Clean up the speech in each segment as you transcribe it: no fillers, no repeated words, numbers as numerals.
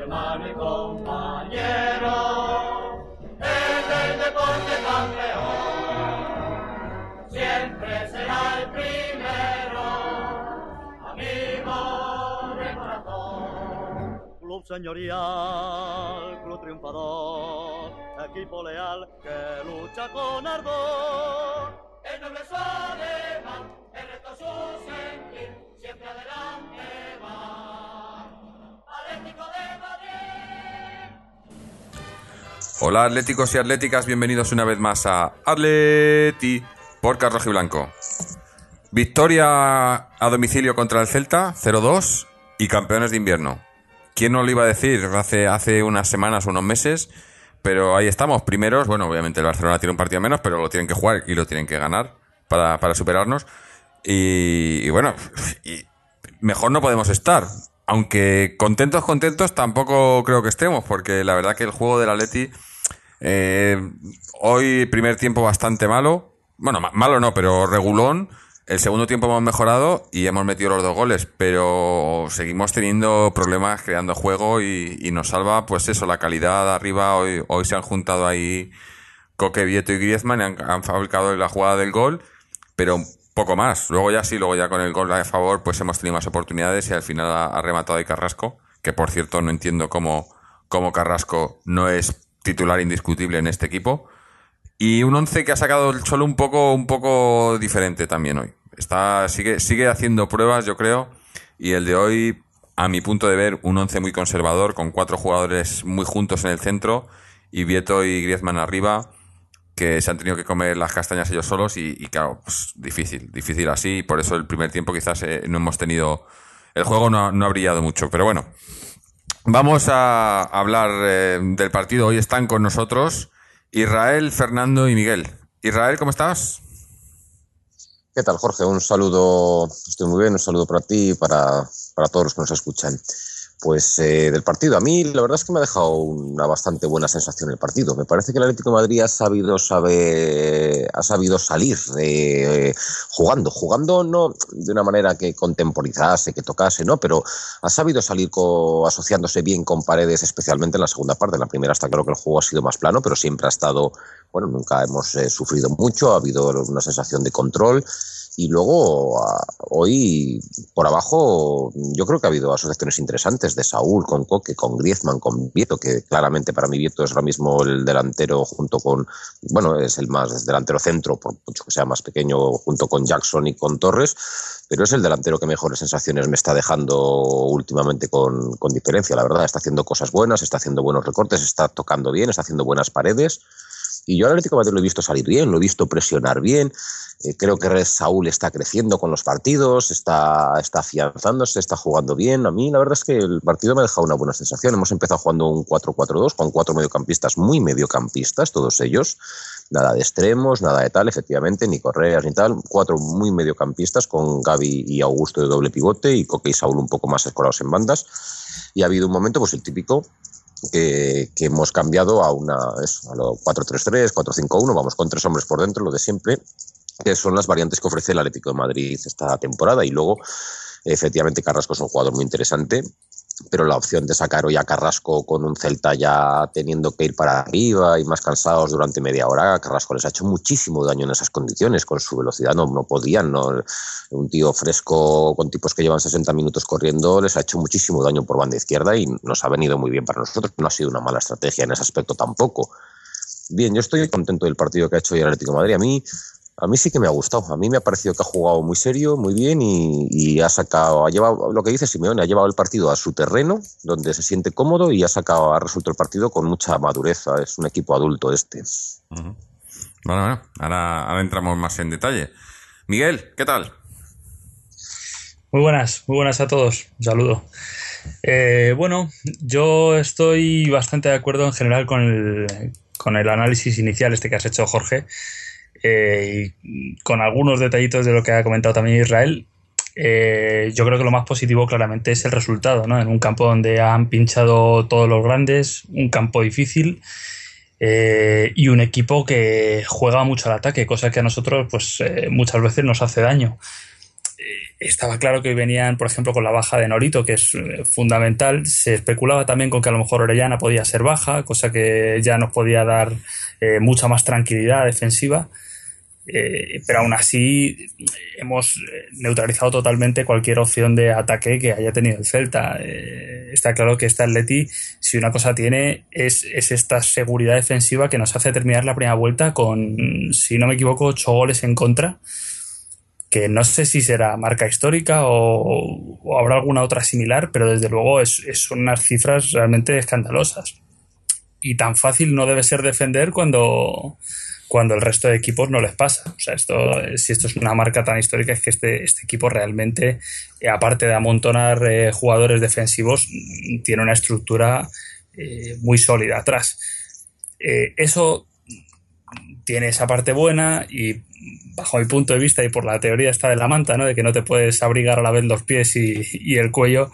hermano y compañero, es el deporte campeón, siempre será el primero, amigo de corazón. Club señorial, club triunfador, equipo leal que lucha con ardor. El noble es alemán, el reto su sentir, siempre adelante va. Atlético de Madrid. Hola atléticos y atléticas, bienvenidos una vez más a Atleti Podcast Rojiblanco. Victoria a domicilio contra el Celta, 0-2 y campeones de invierno. ¿Quién nos lo iba a decir hace unas semanas o unos meses? Pero ahí estamos, primeros. Bueno, obviamente el Barcelona tiene un partido menos, pero lo tienen que jugar y lo tienen que ganar para superarnos. Y bueno, y mejor no podemos estar. Aunque contentos tampoco creo que estemos, porque la verdad que el juego del Atleti, hoy primer tiempo bastante malo. Bueno, malo no, pero regulón. El segundo tiempo hemos mejorado y hemos metido los 2 goles, pero seguimos teniendo problemas creando juego y nos salva, pues eso, la calidad arriba. Hoy se han juntado ahí Coque, Vieto y Griezmann y han fabricado la jugada del gol, pero poco más. Luego ya con el gol a favor, pues hemos tenido más oportunidades y al final ha rematado ahí Carrasco, que por cierto no entiendo cómo Carrasco no es titular indiscutible en este equipo. Y un 11 que ha sacado el Cholo un poco diferente también hoy. Sigue haciendo pruebas, yo creo, y el de hoy, a mi punto de ver, un 11 muy conservador, con 4 jugadores muy juntos en el centro, y Vieto y Griezmann arriba, que se han tenido que comer las castañas ellos solos, y claro, pues difícil así, y por eso el primer tiempo quizás no hemos tenido... El juego no ha brillado mucho, pero bueno. Vamos a hablar del partido. Hoy están con nosotros Israel, Fernando y Miguel. Israel, ¿cómo estás? ¿Qué tal, Jorge? Un saludo, estoy muy bien, un saludo para ti y para todos los que nos escuchan. Pues del partido, a mí la verdad es que me ha dejado una bastante buena sensación el partido. Me parece que el Atlético de Madrid ha sabido salir jugando no de una manera que contemporizase, que tocase, ¿no? Pero ha sabido salir asociándose bien con Paredes, especialmente en la segunda parte. En la primera está claro que el juego ha sido más plano, pero siempre ha estado, bueno, nunca hemos sufrido mucho, ha habido una sensación de control. Y luego, hoy, por abajo, yo creo que ha habido asociaciones interesantes de Saúl con Coque, con Griezmann, con Vieto, que claramente para mí Vieto es ahora mismo el delantero junto con, bueno, es el más delantero centro, por mucho que sea más pequeño, junto con Jackson y con Torres, pero es el delantero que mejores sensaciones me está dejando últimamente con diferencia, la verdad. Está haciendo cosas buenas, está haciendo buenos recortes, está tocando bien, está haciendo buenas paredes. Y yo al Atlético de Madrid lo he visto salir bien, lo he visto presionar bien. Creo que Saúl está creciendo con los partidos, está afianzándose, está jugando bien. A mí la verdad es que el partido me ha dejado una buena sensación. Hemos empezado jugando un 4-4-2 con 4 mediocampistas, muy mediocampistas, todos ellos. Nada de extremos, nada de tal, efectivamente, ni Correas ni tal. 4 muy mediocampistas con Gavi y Augusto de doble pivote y Coque y Saúl un poco más escorados en bandas. Y ha habido un momento, pues el típico, que hemos cambiado a lo 4-3-3, 4-5-1, vamos con 3 hombres por dentro, lo de siempre, que son las variantes que ofrece el Atlético de Madrid esta temporada. Y luego, efectivamente, Carrasco es un jugador muy interesante, pero la opción de sacar hoy a Carrasco con un Celta ya teniendo que ir para arriba y más cansados durante media hora, Carrasco les ha hecho muchísimo daño en esas condiciones, con su velocidad no podían, ¿no? Un tío fresco con tipos que llevan 60 minutos corriendo les ha hecho muchísimo daño por banda izquierda y nos ha venido muy bien para nosotros. No ha sido una mala estrategia en ese aspecto tampoco. Bien, yo estoy contento del partido que ha hecho hoy el Atlético de Madrid. A mí sí que me ha gustado. A mí me ha parecido que ha jugado muy serio, muy bien y ha llevado, lo que dice Simeone, ha llevado el partido a su terreno, donde se siente cómodo y ha resuelto el partido con mucha madurez. Es un equipo adulto este. Uh-huh. Bueno, ahora entramos más en detalle. Miguel, ¿qué tal? Muy buenas a todos. Un saludo. Bueno, yo estoy bastante de acuerdo en general con el análisis inicial que has hecho, Jorge. Y con algunos detallitos de lo que ha comentado también Israel, yo creo que lo más positivo claramente es el resultado, ¿no? En un campo donde han pinchado todos los grandes, un campo difícil y un equipo que juega mucho al ataque, cosa que a nosotros pues muchas veces nos hace daño. estaba claro que venían, por ejemplo, con la baja de Nolito, que es fundamental. Se especulaba también con que a lo mejor Orellana podía ser baja, cosa que ya nos podía dar mucha más tranquilidad defensiva. Pero aún así hemos neutralizado totalmente cualquier opción de ataque que haya tenido el Celta. Está claro que este Atleti, si una cosa tiene, es esta seguridad defensiva que nos hace terminar la primera vuelta con, si no me equivoco, 8 goles en contra, que no sé si será marca histórica o habrá alguna otra similar, pero desde luego son unas cifras realmente escandalosas. Y tan fácil no debe ser defender cuando el resto de equipos no les pasa. O sea, si esto es una marca tan histórica, es que este equipo realmente, aparte de amontonar jugadores defensivos, tiene una estructura muy sólida atrás. Eso tiene esa parte buena y, bajo mi punto de vista, y por la teoría esta de la manta, ¿no?, de que no te puedes abrigar a la vez los pies y el cuello,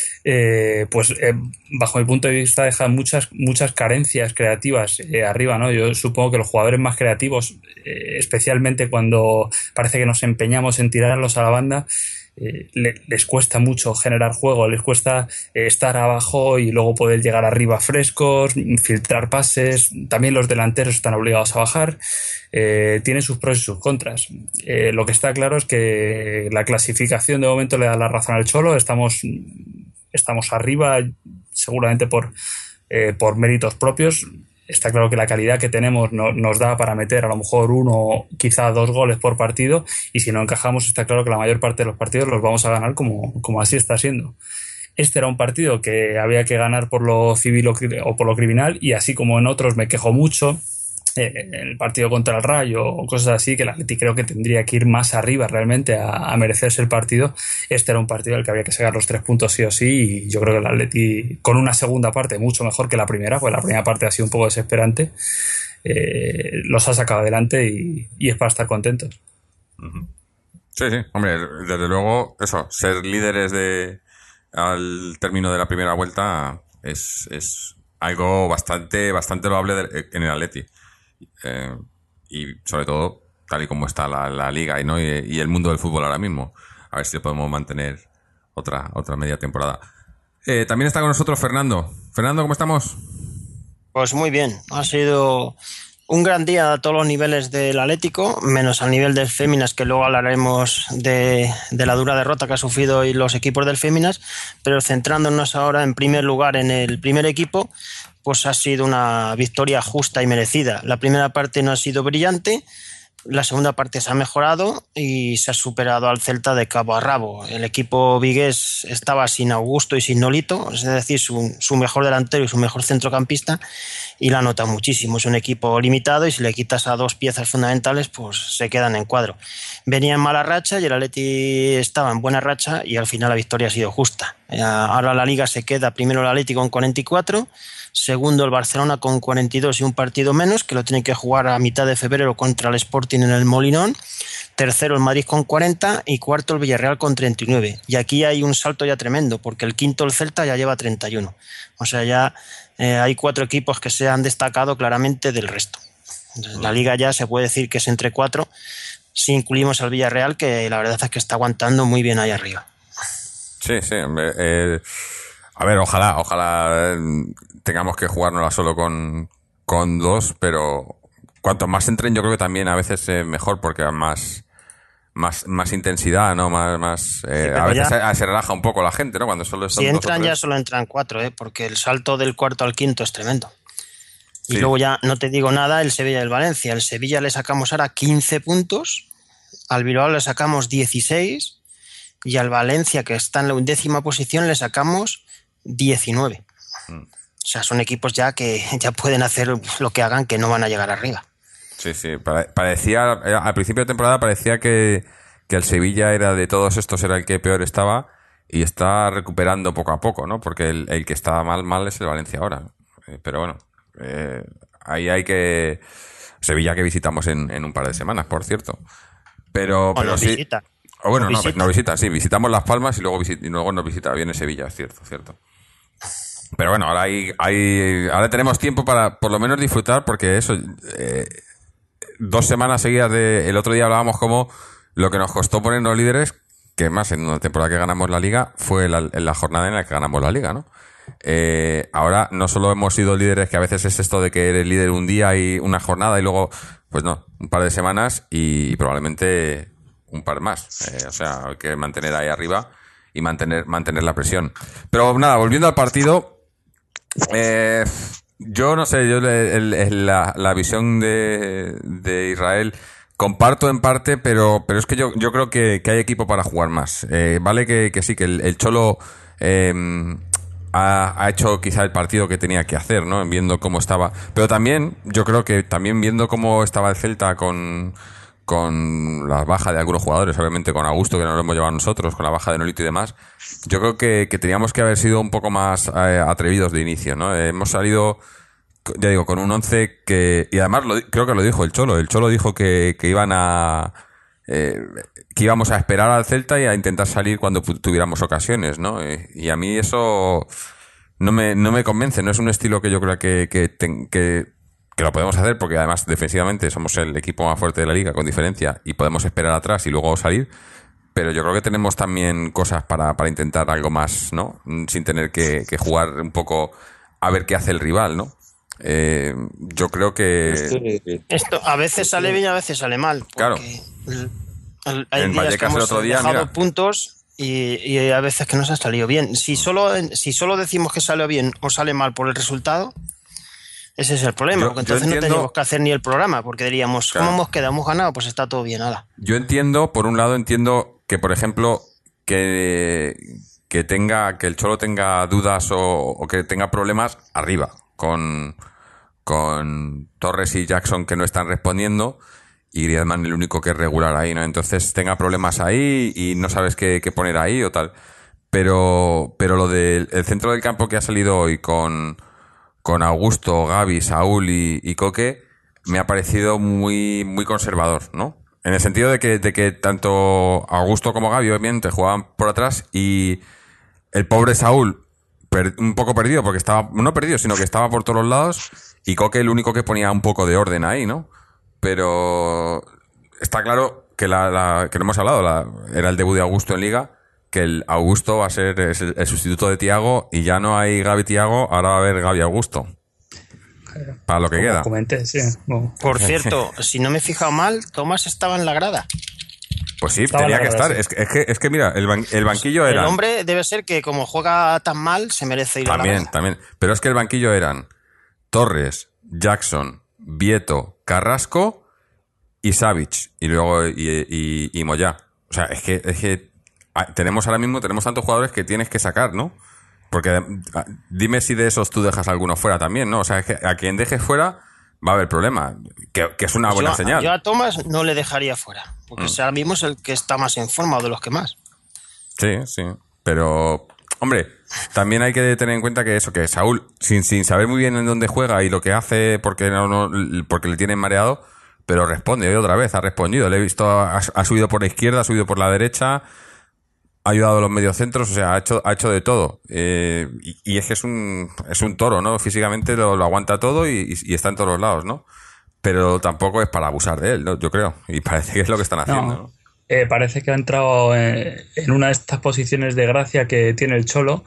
bajo mi punto de vista deja muchas carencias creativas arriba, ¿no? Yo supongo que los jugadores más creativos, especialmente cuando parece que nos empeñamos en tirarlos a la banda, les cuesta mucho generar juego, les cuesta estar abajo y luego poder llegar arriba frescos, filtrar pases. También los delanteros están obligados a bajar. Tiene sus pros y sus contras. Lo que está claro es que la clasificación de momento le da la razón al Cholo. Estamos arriba, seguramente por méritos propios. Está claro que la calidad que tenemos nos da para meter a lo mejor 1, quizá 2 goles por partido, y si no encajamos, está claro que la mayor parte de los partidos los vamos a ganar como así está siendo. Este era un partido que había que ganar por lo civil o por lo criminal, y así como en otros me quejo mucho, el partido contra el Rayo o cosas así, que el Atleti creo que tendría que ir más arriba realmente a merecerse el partido. Este era un partido al que había que sacar los 3 puntos sí o sí, y yo creo que el Atleti, con una segunda parte mucho mejor que la primera, pues la primera parte ha sido un poco desesperante, los ha sacado adelante y es para estar contentos. Sí, hombre, desde luego eso, ser líderes al término de la primera vuelta es algo bastante loable en el Atleti. Y sobre todo tal y como está la liga y el mundo del fútbol ahora mismo, a ver si podemos mantener otra media temporada. También está con nosotros Fernando. Fernando, ¿cómo estamos? Pues muy bien, ha sido un gran día a todos los niveles del Atlético, menos al nivel del Féminas, que luego hablaremos de la dura derrota que ha sufrido hoy los equipos del Féminas, pero centrándonos ahora en primer lugar en el primer equipo, pues ha sido una victoria justa y merecida. La primera parte no ha sido brillante, la segunda parte se ha mejorado y se ha superado al Celta de cabo a rabo. El equipo vigués estaba sin Augusto y sin Nolito, es decir, su mejor delantero y su mejor centrocampista, y la nota muchísimo. Es un equipo limitado y si le quitas a 2 piezas fundamentales, pues se quedan en cuadro. Venía en mala racha y el Atleti estaba en buena racha y al final la victoria ha sido justa. Ahora la Liga se queda primero el Atleti con 44, segundo el Barcelona con 42 y un partido menos, que lo tiene que jugar a mitad de febrero contra el Sporting en el Molinón. Tercero el Madrid con 40 y cuarto el Villarreal con 39. Y aquí hay un salto ya tremendo, porque el quinto, el Celta, ya lleva 31. O sea, ya hay 4 equipos que se han destacado claramente del resto. Entonces, la Liga ya se puede decir que es entre 4, si incluimos al Villarreal, que la verdad es que está aguantando muy bien ahí arriba. Sí, hombre, a ver, ojalá tengamos que jugárnosla solo con 2, pero cuanto más entren, yo creo que también a veces mejor, porque más intensidad, ¿no? Sí, a veces se relaja un poco la gente, ¿no? Cuando solo son si entran 2 o 3. Ya solo entran 4, porque el salto del cuarto al quinto es tremendo. Y sí. Luego ya no te digo nada, el Sevilla y el Valencia. El Sevilla le sacamos ahora 15 puntos, al Bilbao le sacamos 16 y al Valencia, que está en la 11ª posición, le sacamos 19. O sea, son equipos ya que ya pueden hacer lo que hagan, que no van a llegar arriba. Sí, parecía, al principio de temporada parecía que el Sevilla era de todos estos, era el que peor estaba, y está recuperando poco a poco, ¿no? Porque el que está mal es el Valencia ahora. Pero bueno, ahí hay que... Sevilla que visitamos en un par de semanas, por cierto. Pero sí... Visita. O bueno, no visita, sí, visitamos Las Palmas y luego nos visita, viene Sevilla, es cierto. Pero bueno, ahora tenemos tiempo para por lo menos disfrutar, porque eso, 2 semanas seguidas el otro día hablábamos como lo que nos costó ponernos líderes, que más en una temporada que ganamos la Liga fue en la jornada en la que ganamos la Liga, ¿no? Ahora no solo hemos sido líderes, que a veces es esto de que eres líder un día y una jornada y luego, pues no, un par de semanas y probablemente un par más. O sea, hay que mantener ahí arriba y mantener la presión. Pero nada, volviendo al partido, yo no sé, la visión de Israel comparto en parte, pero es que yo creo que hay equipo para jugar más. Vale que sí, que el Cholo ha hecho quizá el partido que tenía que hacer, ¿no? Viendo cómo estaba. Pero también, yo creo que también viendo cómo estaba el Celta con la baja de algunos jugadores, obviamente con Augusto, que nos lo hemos llevado nosotros, con la baja de Nolito y demás, yo creo que teníamos que haber sido un poco más atrevidos de inicio, ¿no? Hemos salido, ya digo, con un 11 que... Y además creo que lo dijo el Cholo. El Cholo dijo que iban a... que íbamos a esperar al Celta y a intentar salir cuando tuviéramos ocasiones, ¿no? Y a mí eso no me convence. No es un estilo que yo creo que lo podemos hacer, porque además defensivamente somos el equipo más fuerte de la Liga con diferencia y podemos esperar atrás y luego salir. Pero yo creo que tenemos también cosas para intentar algo más, ¿no? Sin tener que jugar un poco a ver qué hace el rival, ¿no? Yo creo que... Esto a veces sale bien y a veces sale mal. Claro. Hay En días Vallecas que hemos el otro día, dejado mira. puntos y hay veces que no se ha salido bien. Si solo decimos que sale bien o sale mal por el resultado, ese es el problema. Porque entonces no tenemos que hacer ni el programa, porque diríamos, claro, ¿cómo hemos quedado? ¿Hemos ganado? Pues está todo bien, ala. Yo entiendo, por un lado, que, por ejemplo, que el Cholo tenga dudas o que tenga problemas arriba con Torres y Jackson, que no están respondiendo, y Griezmann el único que es regular ahí, ¿no? Entonces tenga problemas ahí y no sabes qué poner ahí o tal. Pero lo del el centro del campo que ha salido hoy con Augusto, Gavi, Saúl y Coque me ha parecido muy, muy conservador, ¿no? En el sentido de que tanto Augusto como Gavi obviamente jugaban por atrás y el pobre Saúl un poco perdido, porque estaba, no perdido, sino que estaba por todos los lados, y Coque el único que ponía un poco de orden ahí, ¿no? Pero está claro que que lo hemos hablado, era el debut de Augusto en Liga, que el Augusto va a ser el sustituto de Thiago, y ya no hay Gavi Thiago, ahora va a haber Gavi Augusto. Para lo que queda. Comenté, sí. No. Por cierto, si no me he fijado mal, Tomás estaba en la grada. Pues sí, tenía que estar. Sí. Es que mira, el banquillo era... El hombre debe ser que como juega tan mal, se merece ir a la grada. También. Pero es que el banquillo eran Torres, Jackson, Vieto, Carrasco y Savic. Y luego y Moyá. O sea, es que tenemos ahora mismo tantos jugadores que tienes que sacar, ¿no? Porque dime si de esos tú dejas alguno fuera también, ¿no? O sea, es que a quien dejes fuera va a haber problema, que es una buena señal. Yo a Tomás no le dejaría fuera, porque ahora mismo es el que está más en forma o de los que más. Sí, pero, hombre, también hay que tener en cuenta que Saúl, sin saber muy bien en dónde juega y lo que hace porque le tienen mareado, pero responde, hoy otra vez ha respondido. Le he visto, ha subido por la izquierda, ha subido por la derecha, ha ayudado a los mediocentros, o sea, ha hecho de todo. Y es que es un toro, ¿no? Físicamente lo aguanta todo y está en todos los lados, ¿no? Pero tampoco es para abusar de él, ¿no? Yo creo. Y parece que es lo que están haciendo, ¿no? Parece que ha entrado en una de estas posiciones de gracia que tiene el Cholo,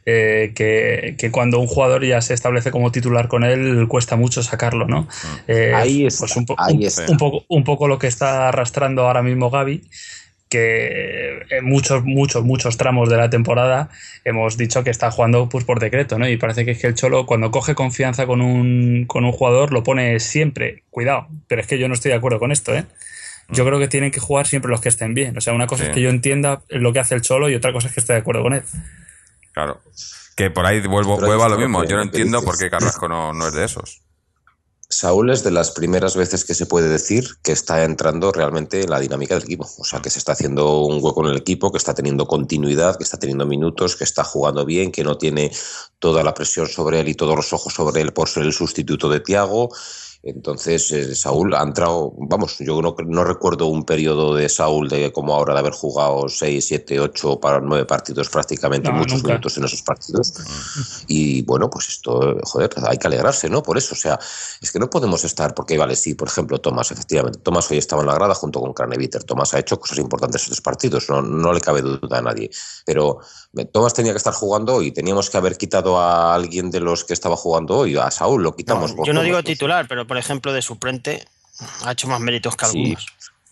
que cuando un jugador ya se establece como titular con él, cuesta mucho sacarlo, ¿no? Ahí está. Pues un poco lo que está arrastrando ahora mismo Gavi, que en muchos tramos de la temporada hemos dicho que está jugando pues por decreto, ¿no? Y parece que es que el Cholo, cuando coge confianza con un jugador, lo pone siempre. Cuidado, pero es que yo no estoy de acuerdo con esto, ¿eh? Yo creo que tienen que jugar siempre los que estén bien. O sea, una cosa es que yo entienda lo que hace el Cholo y otra cosa es que esté de acuerdo con él. Claro. Que por ahí vuelvo a lo mismo. Yo no entiendo por qué Carrasco no es de esos. Saúl es de las primeras veces que se puede decir que está entrando realmente en la dinámica del equipo. O sea, que se está haciendo un hueco en el equipo, que está teniendo continuidad, que está teniendo minutos, que está jugando bien, que no tiene toda la presión sobre él y todos los ojos sobre él por ser el sustituto de Thiago. Entonces, Saúl ha entrado, vamos, yo no recuerdo un periodo de Saúl de como ahora de haber jugado 6, 7, 8 para 9 partidos prácticamente, muchos minutos en esos partidos. Y bueno, pues esto, joder, hay que alegrarse, ¿no? Por eso, o sea, es que no podemos estar, porque vale, sí, por ejemplo, Tomás, efectivamente, Tomás hoy estaba en la grada junto con Craneviter. Tomás ha hecho cosas importantes en estos partidos, no le cabe duda a nadie. Pero Tomás tenía que estar jugando y teníamos que haber quitado a alguien de los que estaba jugando hoy, a Saúl lo quitamos. No, yo no digo titular, pero por ejemplo de suplente ha hecho más méritos que algunos.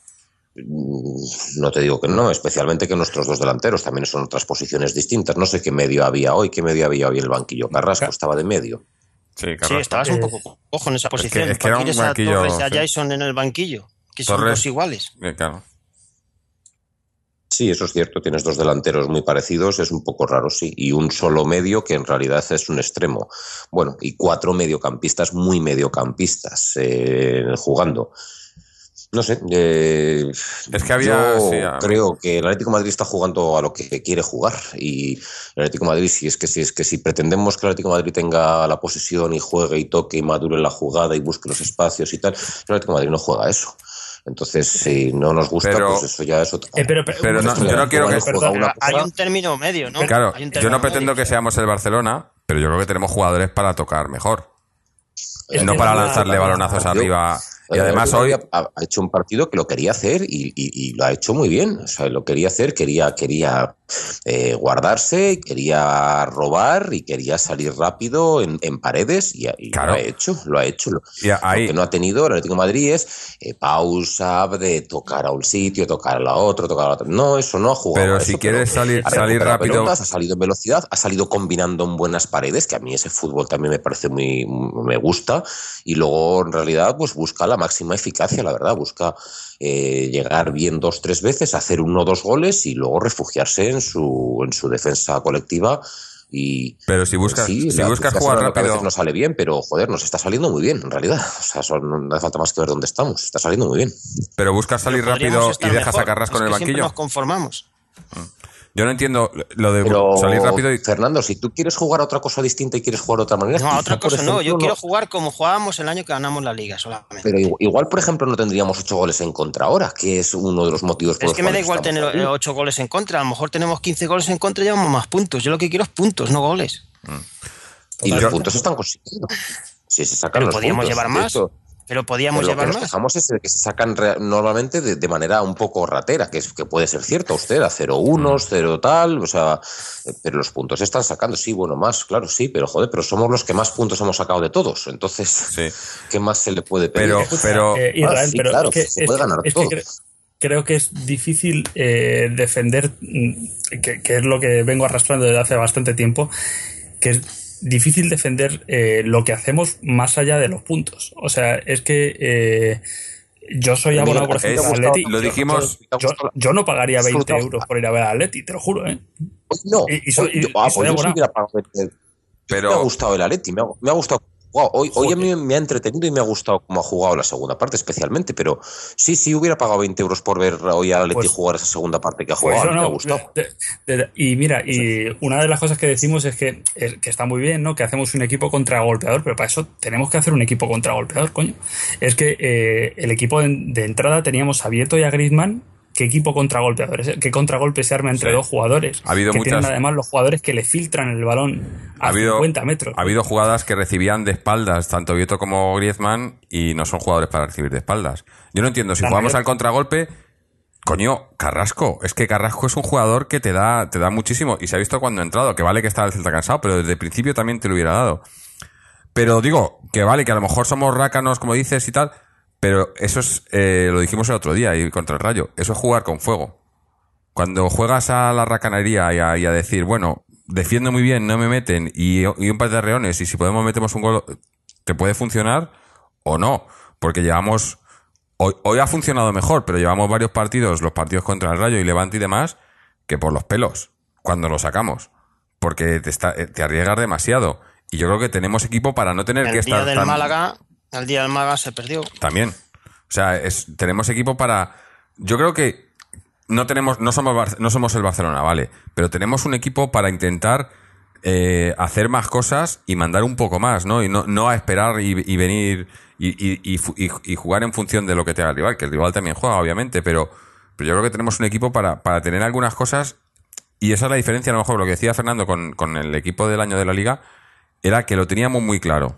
No te digo que no, especialmente que nuestros dos delanteros también son otras posiciones distintas. No sé qué medio había hoy en el banquillo. Carrasco estaba de medio. Sí, Carrasco. Sí, estabas un poco cojo en esa posición. Es que era un banquillo, a Torres y a Jason en el banquillo, que son dos iguales. Claro. Sí, eso es cierto, tienes dos delanteros muy parecidos, es un poco raro, sí, y un solo medio que en realidad es un extremo. Bueno, y 4 mediocampistas muy mediocampistas jugando. No sé, es que había, creo que el Atlético de Madrid está jugando a lo que quiere jugar, y el Atlético de Madrid, si pretendemos que el Atlético de Madrid tenga la posesión y juegue y toque y madure la jugada y busque los espacios y tal, el Atlético de Madrid no juega eso. Entonces, si no nos gusta, pues eso ya es otra. Pero no, yo no quiero que... Hay un término medio, ¿no? Claro, yo no pretendo que seamos el Barcelona, pero yo creo que tenemos jugadores para tocar mejor. No para lanzarle balonazos arriba. Y además hoy ha hecho un partido que lo quería hacer y lo ha hecho muy bien. O sea, lo quería hacer, quería guardarse, quería robar y quería salir rápido en paredes y claro. Lo ha hecho. Lo que no ha tenido el Atlético de Madrid es pausa de tocar a un sitio, tocar a la otra, tocar a la otra. No, eso no ha jugado. Pero si quieres salir rápido... Pelotas, ha salido en velocidad, ha salido combinando en buenas paredes, que a mí ese fútbol también me parece me gusta, y luego en realidad pues busca la máxima eficacia, la verdad, busca llegar bien 2-3 veces, hacer 1 o 2 goles y luego refugiarse en su defensa colectiva. Pero si buscas jugar rápido, a veces no sale bien, pero joder, nos está saliendo muy bien en realidad. O sea, no hace falta más que ver dónde estamos, está saliendo muy bien. Pero buscas salir rápido y dejas a Carrasco en el banquillo. Siempre nos conformamos. Yo no entiendo lo de salir rápido. Fernando, si tú quieres jugar a otra cosa distinta y quieres jugar de otra manera... No, a otra cosa no. Yo quiero jugar como jugábamos el año que ganamos la Liga solamente. Pero igual, por ejemplo, no tendríamos 8 goles en contra ahora, que es uno de los motivos por los que me da igual tener 8 goles en contra. A lo mejor tenemos 15 goles en contra y llevamos más puntos. Yo lo que quiero es puntos, no goles. Y los puntos se están consiguiendo. Si se sacan los podíamos puntos, llevar más. Pero podíamos llevar más. Lo que nos quejamos es que se sacan normalmente de manera un poco ratera, que puede ser cierto, usted, a 0-1, 0 tal, o sea, pero los puntos se están sacando, sí, bueno, más, claro, sí, pero joder, pero somos los que más puntos hemos sacado de todos, entonces, sí. ¿Qué más se le puede pedir? Pero Israel, sí, claro, que se puede ganar todo. Creo que es difícil defender, que es lo que vengo arrastrando desde hace bastante tiempo, que es difícil defender lo que hacemos más allá de los puntos. O sea, es que yo soy abonado, por ejemplo, al Atleti. Lo dijimos. Yo no pagaría 20 euros por ir a ver al Atleti, te lo juro, ¿eh? No, soy abonado. Pero me ha gustado el Atleti, me ha gustado. Wow, hoy a mí me ha entretenido y me ha gustado cómo ha jugado la segunda parte especialmente, pero sí hubiera pagado 20 euros por ver hoy al Atleti jugar esa segunda parte que ha jugado, me ha gustado. Y mira, y una de las cosas que decimos es que está muy bien, ¿no? Que hacemos un equipo contragolpeador, pero para eso tenemos que hacer un equipo contragolpeador, coño. Es que el equipo de entrada teníamos a Vieto y a Griezmann. ¿Qué equipo contragolpeadores? ¿Qué contragolpe se arma entre dos jugadores? Ha habido tienen además los jugadores que le filtran el balón a 50 metros. Ha habido jugadas que recibían de espaldas, tanto Vieto como Griezmann, y no son jugadores para recibir de espaldas. Yo no entiendo, si jugamos al contragolpe, coño, Carrasco. Es que Carrasco es un jugador que te da muchísimo. Y se ha visto cuando ha entrado, que vale que estaba el Celta cansado, pero desde el principio también te lo hubiera dado. Pero digo, que vale, que a lo mejor somos rácanos, como dices y tal... Pero eso es, lo dijimos el otro día y contra el Rayo, eso es jugar con fuego. Cuando juegas a la racanería y a decir, bueno, defiendo muy bien, no me meten y un par de reones y si podemos metemos un gol, ¿te puede funcionar o no? Porque llevamos, hoy ha funcionado mejor, pero llevamos varios partidos, los partidos contra el Rayo y Levante y demás, que por los pelos, cuando lo sacamos. Porque te arriesgas demasiado. Y yo creo que tenemos equipo para no tener que estar El día del Málaga se perdió. También. O sea, tenemos equipo para... Yo creo que no somos el Barcelona, vale, pero tenemos un equipo para intentar hacer más cosas y mandar un poco más, ¿no? Y no a esperar y venir y jugar en función de lo que te haga el rival, que el rival también juega, obviamente, pero yo creo que tenemos un equipo para tener algunas cosas, y esa es la diferencia, a lo mejor, lo que decía Fernando con el equipo del año de la Liga, era que lo teníamos muy claro.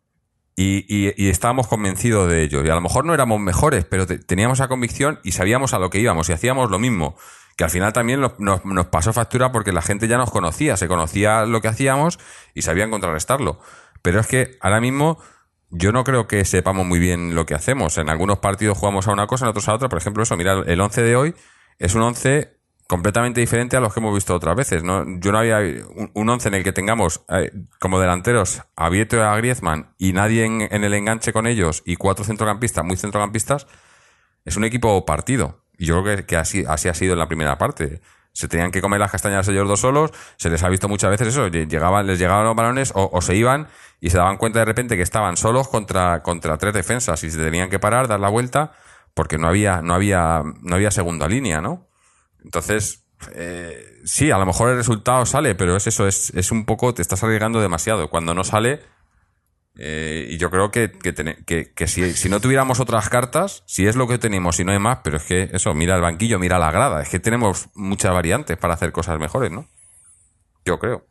Y estábamos convencidos de ello. Y a lo mejor no éramos mejores, pero teníamos esa convicción y sabíamos a lo que íbamos y hacíamos lo mismo. Que al final también nos pasó factura porque la gente ya nos conocía, se conocía lo que hacíamos y sabían contrarrestarlo. Pero es que ahora mismo yo no creo que sepamos muy bien lo que hacemos. En algunos partidos jugamos a una cosa, en otros a otra. Por ejemplo, eso, mira, el 11 de hoy es un 11 completamente diferente a los que hemos visto otras veces, ¿no? Yo no había un 11 en el que tengamos como delanteros a Vieto y a Griezmann y nadie en el enganche con ellos y 4 centrocampistas, muy centrocampistas. Es un equipo partido. Y yo creo que así ha sido en la primera parte. Se tenían que comer las castañas ellos dos solos. Se les ha visto muchas veces eso. Les llegaban los balones o se iban y se daban cuenta de repente que estaban solos contra 3 defensas y se tenían que parar, dar la vuelta porque no había segunda línea, ¿no? Entonces, sí, a lo mejor el resultado sale, pero es eso, es un poco, te estás arriesgando demasiado. Cuando no sale, y yo creo que si no tuviéramos otras cartas, si es lo que tenemos y no hay más, pero es que eso, mira el banquillo, mira la grada, es que tenemos muchas variantes para hacer cosas mejores, ¿no? Yo creo.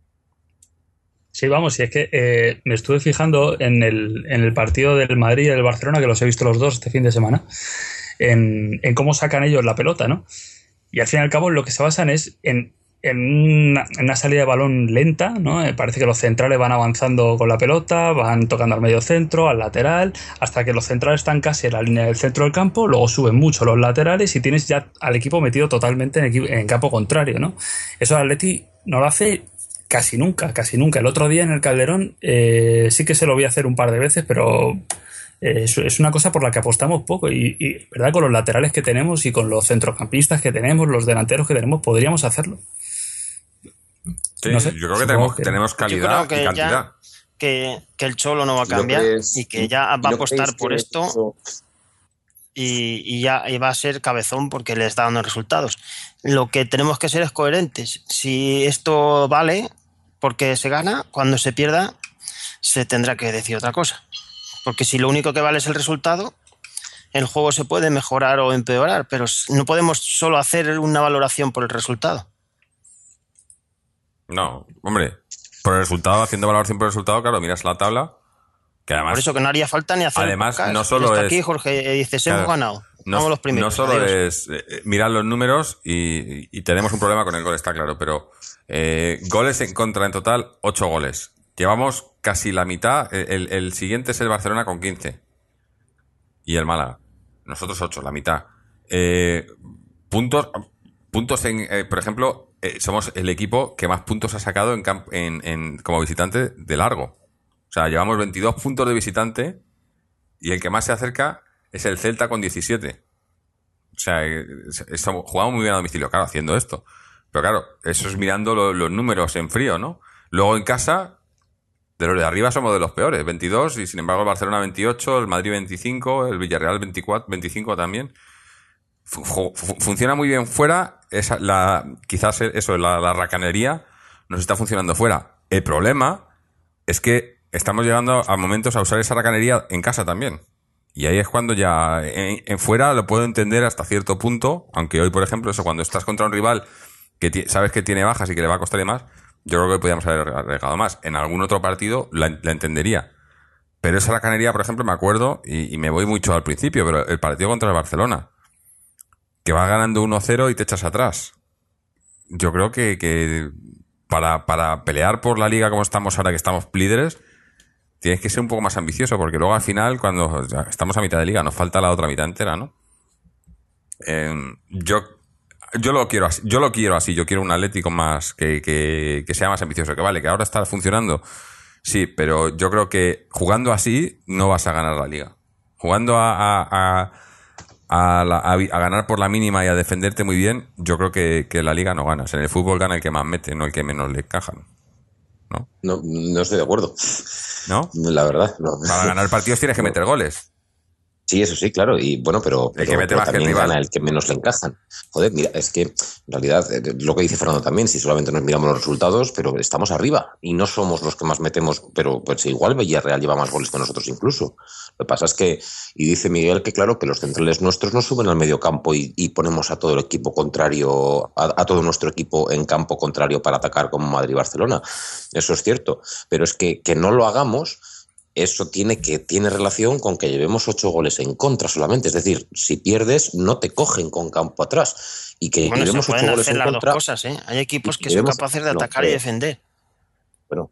Sí, vamos, y es que me estuve fijando en el partido del Madrid y del Barcelona, que los he visto los dos este fin de semana, en cómo sacan ellos la pelota, ¿no? Y al fin y al cabo lo que se basan es en una salida de balón lenta, ¿no? Parece que los centrales van avanzando con la pelota, van tocando al medio centro, al lateral, hasta que los centrales están casi en la línea del centro del campo, luego suben mucho los laterales y tienes ya al equipo metido totalmente en campo contrario, ¿no? Eso el Atleti no lo hace casi nunca. El otro día en el Calderón sí que se lo vi hacer un par de veces, pero es una cosa por la que apostamos poco y verdad, con los laterales que tenemos y con los centrocampistas que tenemos, los delanteros que tenemos, podríamos hacerlo. Sí, no sé, yo creo que tenemos calidad y cantidad. Que el Cholo no va a cambiar y que ya va a apostar por esto y ya va a ser cabezón porque le está dando resultados. Lo que tenemos que ser es coherentes. Si esto vale porque se gana, cuando se pierda se tendrá que decir otra cosa. Porque si lo único que vale es el resultado, el juego se puede mejorar o empeorar, pero no podemos solo hacer una valoración por el resultado. No, hombre, por el resultado, haciendo valoración por el resultado, claro, miras la tabla, que además... Por eso que no haría falta ni hacer... Además, no solo es... Aquí Jorge dices, hemos ganado, no, los primeros. No solo es mirar los números y tenemos un problema con el gol, está claro, pero goles en contra en total, 8 goles. Llevamos casi la mitad, el siguiente es el Barcelona con 15 y el Málaga. Nosotros 8, la mitad. Puntos por ejemplo, somos el equipo que más puntos ha sacado como visitante de largo. O sea, llevamos 22 puntos de visitante y el que más se acerca es el Celta con 17. O sea, jugamos muy bien a domicilio, claro, haciendo esto. Pero claro, eso es mirando los números en frío, ¿no? Luego en casa... De los de arriba somos de los peores, 22, y sin embargo el Barcelona 28, el Madrid 25, el Villarreal 25 también. Funciona muy bien fuera, quizás eso, la racanería nos está funcionando fuera. El problema es que estamos llegando a momentos a usar esa racanería en casa también. Y ahí es cuando ya en fuera lo puedo entender hasta cierto punto, aunque hoy, por ejemplo, eso cuando estás contra un rival que sabes que tiene bajas y que le va a costar más, yo creo que podíamos haber arriesgado más. En algún otro partido la entendería. Pero esa racanería, por ejemplo, me acuerdo, y me voy mucho al principio, pero el partido contra el Barcelona, que vas ganando 1-0 y te echas atrás. Yo creo que para pelear por la liga como estamos ahora, que estamos líderes, tienes que ser un poco más ambicioso, porque luego al final, cuando ya estamos a mitad de liga, nos falta la otra mitad entera, ¿no? Yo lo quiero así, yo quiero un Atlético más que sea más ambicioso, que vale, que ahora está funcionando, sí, pero yo creo que jugando así no vas a ganar la liga. Jugando a ganar por la mínima y a defenderte muy bien, yo creo que la liga no ganas. En el fútbol gana el que más mete, no el que menos le encajan. ¿No? No estoy de acuerdo. ¿No? La verdad, no. Para ganar partidos tienes que meter goles. Sí, eso sí, claro. Y bueno, pero El que mete más que el también rival. gana el que menos le encajan. Joder, mira, es que en realidad lo que dice Fernando también, si solamente nos miramos los resultados, pero estamos arriba y no somos los que más metemos, pero pues igual Villarreal lleva más goles que nosotros incluso. Lo que pasa es que, y dice Miguel que claro, que los centrales nuestros no suben al medio campo y ponemos a todo el equipo contrario, a todo nuestro equipo en campo contrario para atacar como Madrid y Barcelona. Eso es cierto, pero es que no lo hagamos. Eso tiene relación con que llevemos 8 goles en contra solamente. Es decir, si pierdes, no te cogen con campo atrás. Y que Bueno, se llevemos 8 pueden goles hacer en las contra. dos cosas, ¿eh? Hay equipos que son llevemos, capaces de no, atacar y defender. Bueno,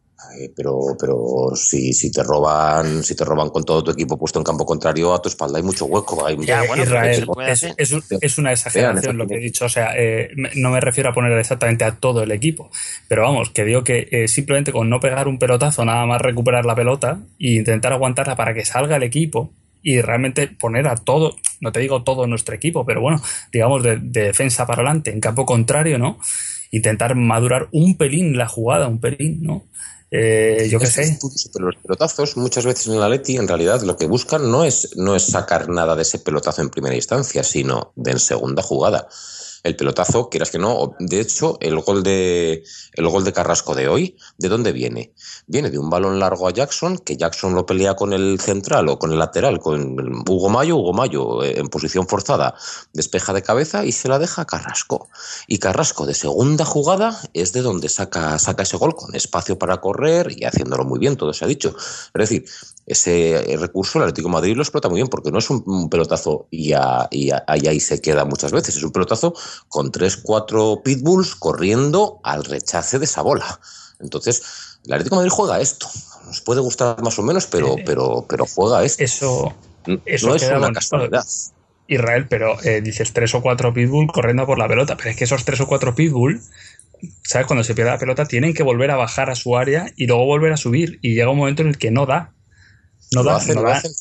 pero si te roban con todo tu equipo puesto en campo contrario, a tu espalda hay mucho hueco. Hay Ya, bueno, Israel, se puede hacer. es una exageración lo que he dicho. O sea, no me refiero a poner exactamente a todo el equipo, pero vamos, que digo que simplemente con no pegar un pelotazo, nada más recuperar la pelota e intentar aguantarla para que salga el equipo y realmente poner a todo, no te digo todo nuestro equipo, pero bueno, digamos de defensa para adelante, en campo contrario, ¿no? Intentar madurar un pelín la jugada, un pelín, ¿no? Yo qué sé. Pero los pelotazos, muchas veces en el Atleti, en realidad lo que buscan no es sacar nada de ese pelotazo en primera instancia, sino de en segunda jugada. El pelotazo, quieras que no, de hecho, el gol de Carrasco de hoy, ¿de dónde viene? Viene de un balón largo a Jackson, que Jackson lo pelea con el central o con el lateral, con Hugo Mayo en posición forzada, despeja de cabeza y se la deja a Carrasco. Y Carrasco de segunda jugada es de donde saca ese gol, con espacio para correr y haciéndolo muy bien, todo se ha dicho. Es decir, ese recurso el Atlético de Madrid lo explota muy bien, porque no es un pelotazo y ahí se queda muchas veces, es un pelotazo con 3-4 pitbulls corriendo al rechace de esa bola. Entonces, el Atlético de Madrid juega esto. Nos puede gustar más o menos, pero juega esto. Eso no es una bonito, casualidad. Israel, pero dices 3 o 4 pitbull corriendo por la pelota, pero es que esos 3 o 4 pitbull, ¿sabes? Cuando se pierde la pelota tienen que volver a bajar a su área y luego volver a subir, y llega un momento en el que no da. Lo hace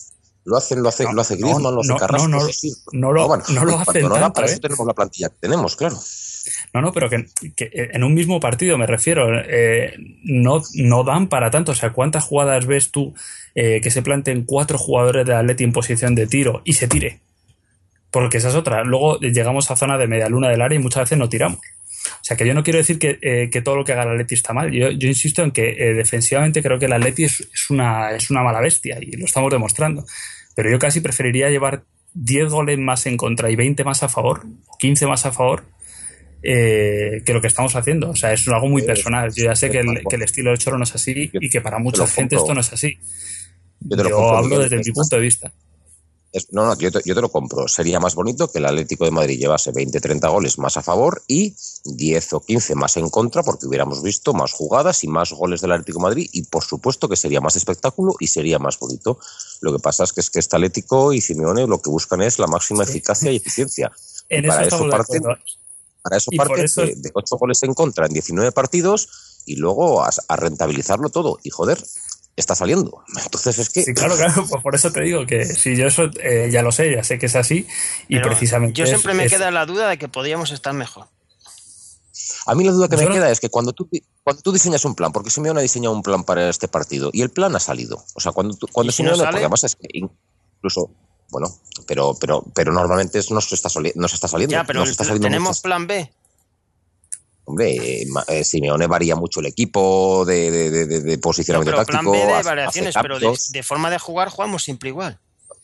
Griezmann, lo hace Carrasco. No lo hacen no da, tanto, para eso tenemos la plantilla que tenemos, claro. No, pero que en un mismo partido, me refiero, no dan para tanto. O sea, ¿cuántas jugadas ves tú que se planteen 4 jugadores de Atleti en posición de tiro y se tire? Porque esa es otra. Luego llegamos a zona de media luna del área y muchas veces no tiramos. O sea, que yo no quiero decir que todo lo que haga el Atleti está mal. Yo insisto en que defensivamente creo que el Atleti es una mala bestia y lo estamos demostrando. Pero yo casi preferiría llevar 10 goles más en contra y 20 más a favor, 15 más a favor, que lo que estamos haciendo. O sea, es algo muy personal. Yo ya sé que el estilo del Cholo no es así y que para mucha gente esto no es así. Yo hablo desde mi punto de vista. Yo te lo compro. Sería más bonito que el Atlético de Madrid llevase 20-30 goles más a favor y 10 o 15 más en contra, porque hubiéramos visto más jugadas y más goles del Atlético de Madrid, y por supuesto que sería más espectáculo y sería más bonito. Lo que pasa es que este Atlético y Simeone lo que buscan es la máxima eficacia y eficiencia. En y para eso parten de 8 goles en contra en 19 partidos y luego a rentabilizarlo todo. Y joder, está saliendo. Entonces es que... Sí, claro, pues por eso te digo que si yo eso ya lo sé, ya sé que es así, y pero precisamente... Yo siempre me queda la duda de que podríamos estar mejor. A mí la duda que me queda es que cuando tú diseñas un plan, porque Simeone ha diseñado un plan para este partido y el plan ha salido. O sea, cuando Simeone, si no sale, porque además es que incluso, bueno, pero normalmente no se está saliendo. Ya, pero tenemos mucho. plan B. Hombre, Simeone varía mucho el equipo de posicionamiento táctico. Plan B de variaciones, pero de forma de jugar jugamos siempre igual.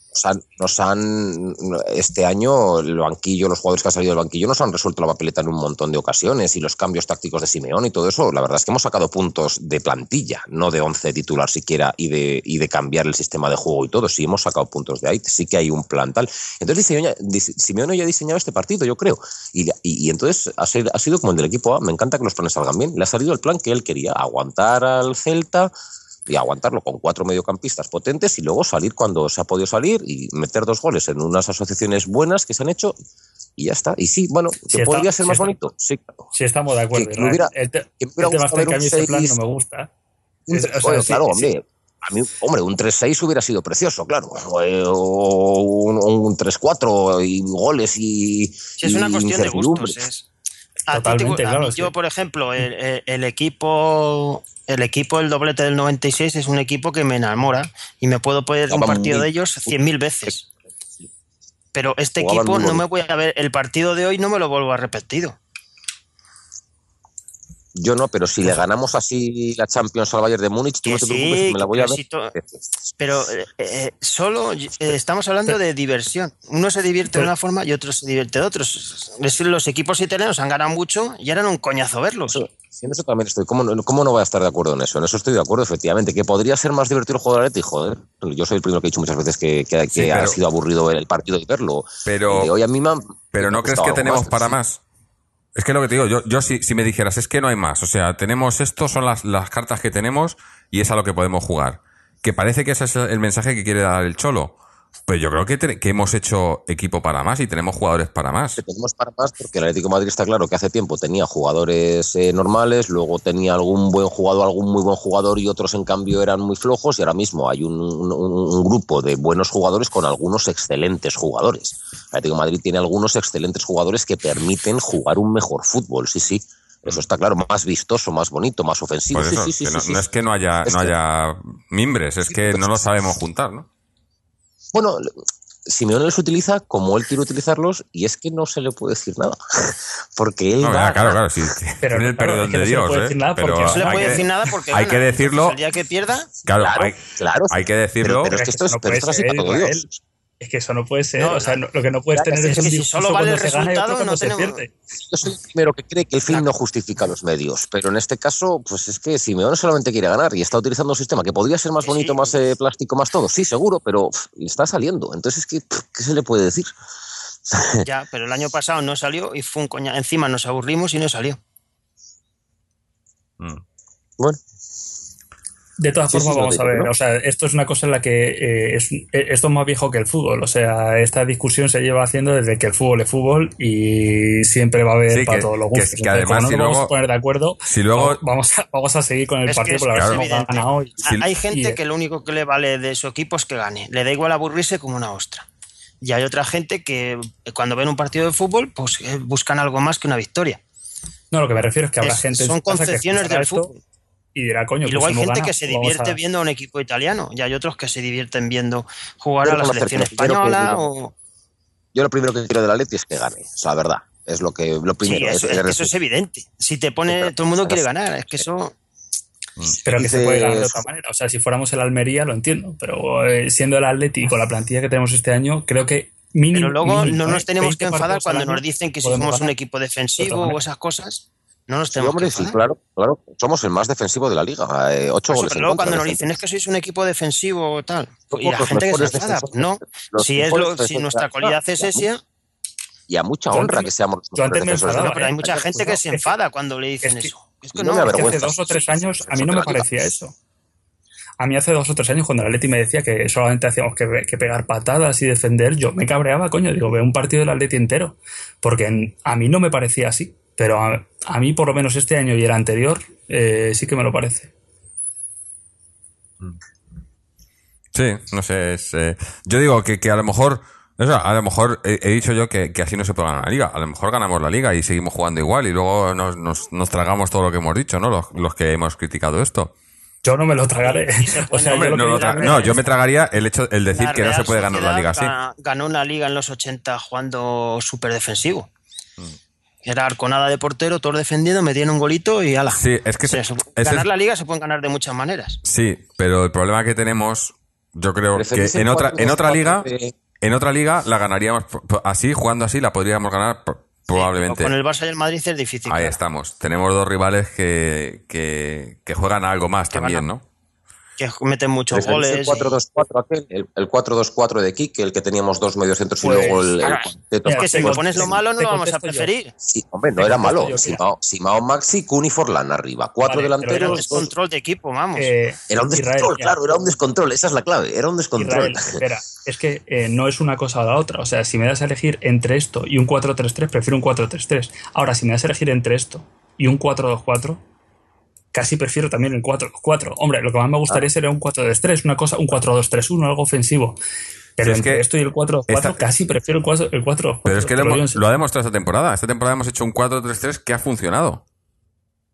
Este año el banquillo, los jugadores que han salido del banquillo nos han resuelto la papeleta en un montón de ocasiones, y los cambios tácticos de Simeone y todo eso, la verdad es que hemos sacado puntos de plantilla, no de 11 titular siquiera, y de cambiar el sistema de juego y todo. Sí hemos sacado puntos de ahí, sí que hay un plan tal. Entonces Simeone ya ha diseñado este partido, yo creo, y entonces ha sido como el del equipo A. Me encanta que los planes salgan bien. Le ha salido el plan que él quería: aguantar al Celta y aguantarlo con 4 mediocampistas potentes, y luego salir cuando se ha podido salir y meter 2 goles en unas asociaciones buenas que se han hecho, y ya está. Y sí, bueno, ¿que podría ser más bonito? Sí, claro. Sí, estamos de acuerdo. El tema es que a mí ese plan no me gusta. Claro, hombre. A mí, un 3-6 hubiera sido precioso, claro. O un 3-4 y goles y... Sí, es una cuestión de gustos. Totalmente, claro. Yo, por ejemplo, el equipo el doblete del 96 es un equipo que me enamora y me puedo poner un partido de ellos 100.000 veces. Pero este Jugaban equipo muy no me bonito. voy a ver, el partido de hoy no me lo vuelvo a repetir. Yo no, pero si le ganamos así la Champions al Bayern de Múnich, tú Que no te preocupes, sí, que me la voy a ver. pero solo estamos hablando de diversión. Uno se divierte de una forma y otro se divierte de otros. Los equipos italianos han ganado mucho y eran un coñazo verlos. En eso también estoy. ¿Cómo no voy a estar de acuerdo en eso? En eso estoy de acuerdo, efectivamente. Que podría ser más divertido el juego de Atleti, joder. Yo soy el primero que he dicho muchas veces que Sí, ha pero- sido aburrido el partido y verlo. Pero- Y hoy a mí Pero me ¿no ha crees gustado que algo tenemos más, para sí. más? Es que lo que te digo, yo si me dijeras, es que no hay más. O sea, tenemos esto, son las cartas que tenemos y es a lo que podemos jugar. Que parece que ese es el mensaje que quiere dar el Cholo. Pero yo creo que hemos hecho equipo para más y tenemos jugadores para más. Que tenemos para más porque el Atlético de Madrid está claro que hace tiempo tenía jugadores normales, luego tenía algún muy buen jugador y otros en cambio eran muy flojos y ahora mismo hay un grupo de buenos jugadores con algunos excelentes jugadores. El Atlético de Madrid tiene algunos excelentes jugadores que permiten jugar un mejor fútbol, sí. Eso está claro, más vistoso, más bonito, más ofensivo. Por eso, Sí. no es que no haya mimbres, es que no lo sabemos juntar, ¿no? Bueno, Simeone los utiliza como él quiere utilizarlos y es que no se le puede decir nada. Porque él No, claro, sí. Pero Tiene el claro, perdón es que de no se le Dios, puede decir nada Pero porque No se le hay puede que- decir nada porque hay gana. que decirlo. El día que pierda, Claro, Claro. hay que decirlo. Pero es que esto es así para todo Israel. Dios. Es que eso no puede ser. No, o sea, lo que no puedes Ya, tener es es un que si discurso solo vale cuando el se gana y otro resultado, cuando no se tenemos- pierde. Yo soy el primero que cree que el fin no justifica los medios, pero en este caso, pues es que Simeone solamente quiere ganar y está utilizando un sistema que podría ser más bonito, Sí. más plástico, más todo. Sí, seguro, pero le está saliendo. Entonces, ¿qué se le puede decir? ya, pero el año pasado no salió y fue un coña. Encima nos aburrimos y no salió. Bueno, De todas Sí, formas, sí, vamos lo a digo, ver, ¿no? o sea, esto es una cosa en la que esto es más viejo que el fútbol, o sea, esta discusión se lleva haciendo desde que el fútbol es fútbol y siempre va a haber Sí, para que- todos los que- gustos. que Entonces, además, como no si nos vamos luego- a poner de acuerdo, si luego- vamos a seguir con el Es partido que por la es vez que hemos evidente. ganado. Si- Hay gente y- que lo único que le vale de su equipo es que gane. Le da igual aburrirse como una ostra. Y hay otra gente que cuando ven un partido de fútbol, pues buscan algo más que una victoria. No, lo que me refiero es que habrá gente en Son su casa que concepciones escuchará del esto fútbol. y dirá, coño, Y luego pues hay si hemos gente ganado, que se pues vamos divierte a- viendo a un equipo italiano y hay otros que se divierten viendo jugar Quiero a la conocer selección que quiero que española digan. o... yo lo primero que quiero del Atleti es que gane. O sea, la verdad, es lo primero. Sí, eso es evidente. Si te pone... Todo el mundo quiere ganar. Es que eso... Pero que se Dice- puede ganar de otra manera. O sea, si fuéramos el Almería, lo entiendo. Pero siendo el Atleti y con la plantilla que tenemos este año, creo que mínimo. Pero luego mínimo, no nos tenemos que 20 enfadar partidos al cuando año nos dicen que si podemos somos un ganar. equipo De defensivo otra o manera. esas cosas. No nos Sí, tenemos hombre, que sí, enfadar. claro. Somos el más defensivo de la liga. 8 Por eso, goles pero en luego contra, cuando nos de dicen es que sois un equipo defensivo o tal, Somos y la los gente que se mejores enfada, defensores. no. Los Si, mejores si defensores nuestra de la cualidad liga. es esa, Y a mucha Yo honra antes- que seamos los yo antes mejores me defensores de enfadaba, la no, pero hay liga. mucha gente que se enfada cuando le dicen es que- eso. Es y que no me no, Es que hace avergüenza. 2 o 3 años a mí Eso no de me la liga. parecía eso. A mí hace 2 o 3 años cuando el Atleti me decía que solamente hacíamos que pegar patadas y defender, yo me cabreaba, coño, digo, veo un partido del Atleti entero. Porque a mí no me parecía así. Pero a mí, por lo menos este año y el anterior, sí que me lo parece. Sí, no sé. Yo digo que a lo mejor. O sea, a lo mejor he dicho yo que así no se puede ganar la liga. A lo mejor ganamos la liga y seguimos jugando igual y luego nos tragamos todo lo que hemos dicho, ¿no? Los que hemos criticado esto. Yo no me lo tragaré. O sea, Hombre, yo lo que no, yo me tragaría el decir la que no se Real puede ganar la liga Sociedad así. Ganó una liga en los 80 jugando súper defensivo. Era Arconada de portero, todos defendiendo, metían un golito y ala. Sí, es que ganar la liga se pueden ganar de muchas maneras. Sí, pero el problema que tenemos, yo creo que Preferís en el otra 4-2-4 liga, de- en otra liga la ganaríamos así, jugando así, la podríamos ganar probablemente. Con el Barça y el Madrid es difícil. Ahí claro. estamos. Tenemos dos rivales que juegan a algo más Que también, van a- ¿no? Que meten muchos Preferís goles. el 4-2-4 aquel, el 4-2-4 de Kike, el que teníamos dos mediocentros y Pues, luego el ahora, cuarteto. Es que si Te me contesto- pones lo malo no te lo vamos a contesto yo. preferir. Sí, hombre, no Te era contesto malo. yo, Simao Maxi, Kun y Forlán arriba. Cuatro Vale, pero Era un delanteros. descontrol de equipo, vamos. Era un descontrol, claro, era un descontrol. Esa es la clave. Era un descontrol. Israel, espera, es que no es una cosa o la otra. O sea, si me das a elegir entre esto y un 4-3-3, prefiero un 4-3-3. Ahora, si me das a elegir entre esto y un 4-2-4, casi prefiero también el 4-2-4. Hombre, lo que más me gustaría sería un 4-2-3, una cosa, un 4-2-3-1, algo ofensivo. Pero Sí, es entre que esto y el 4-2-4, casi prefiero el 4-2-4. Pero es que Te lo digo en serio. lo ha demostrado esta temporada. Esta temporada hemos hecho un 4-3-3 que ha funcionado.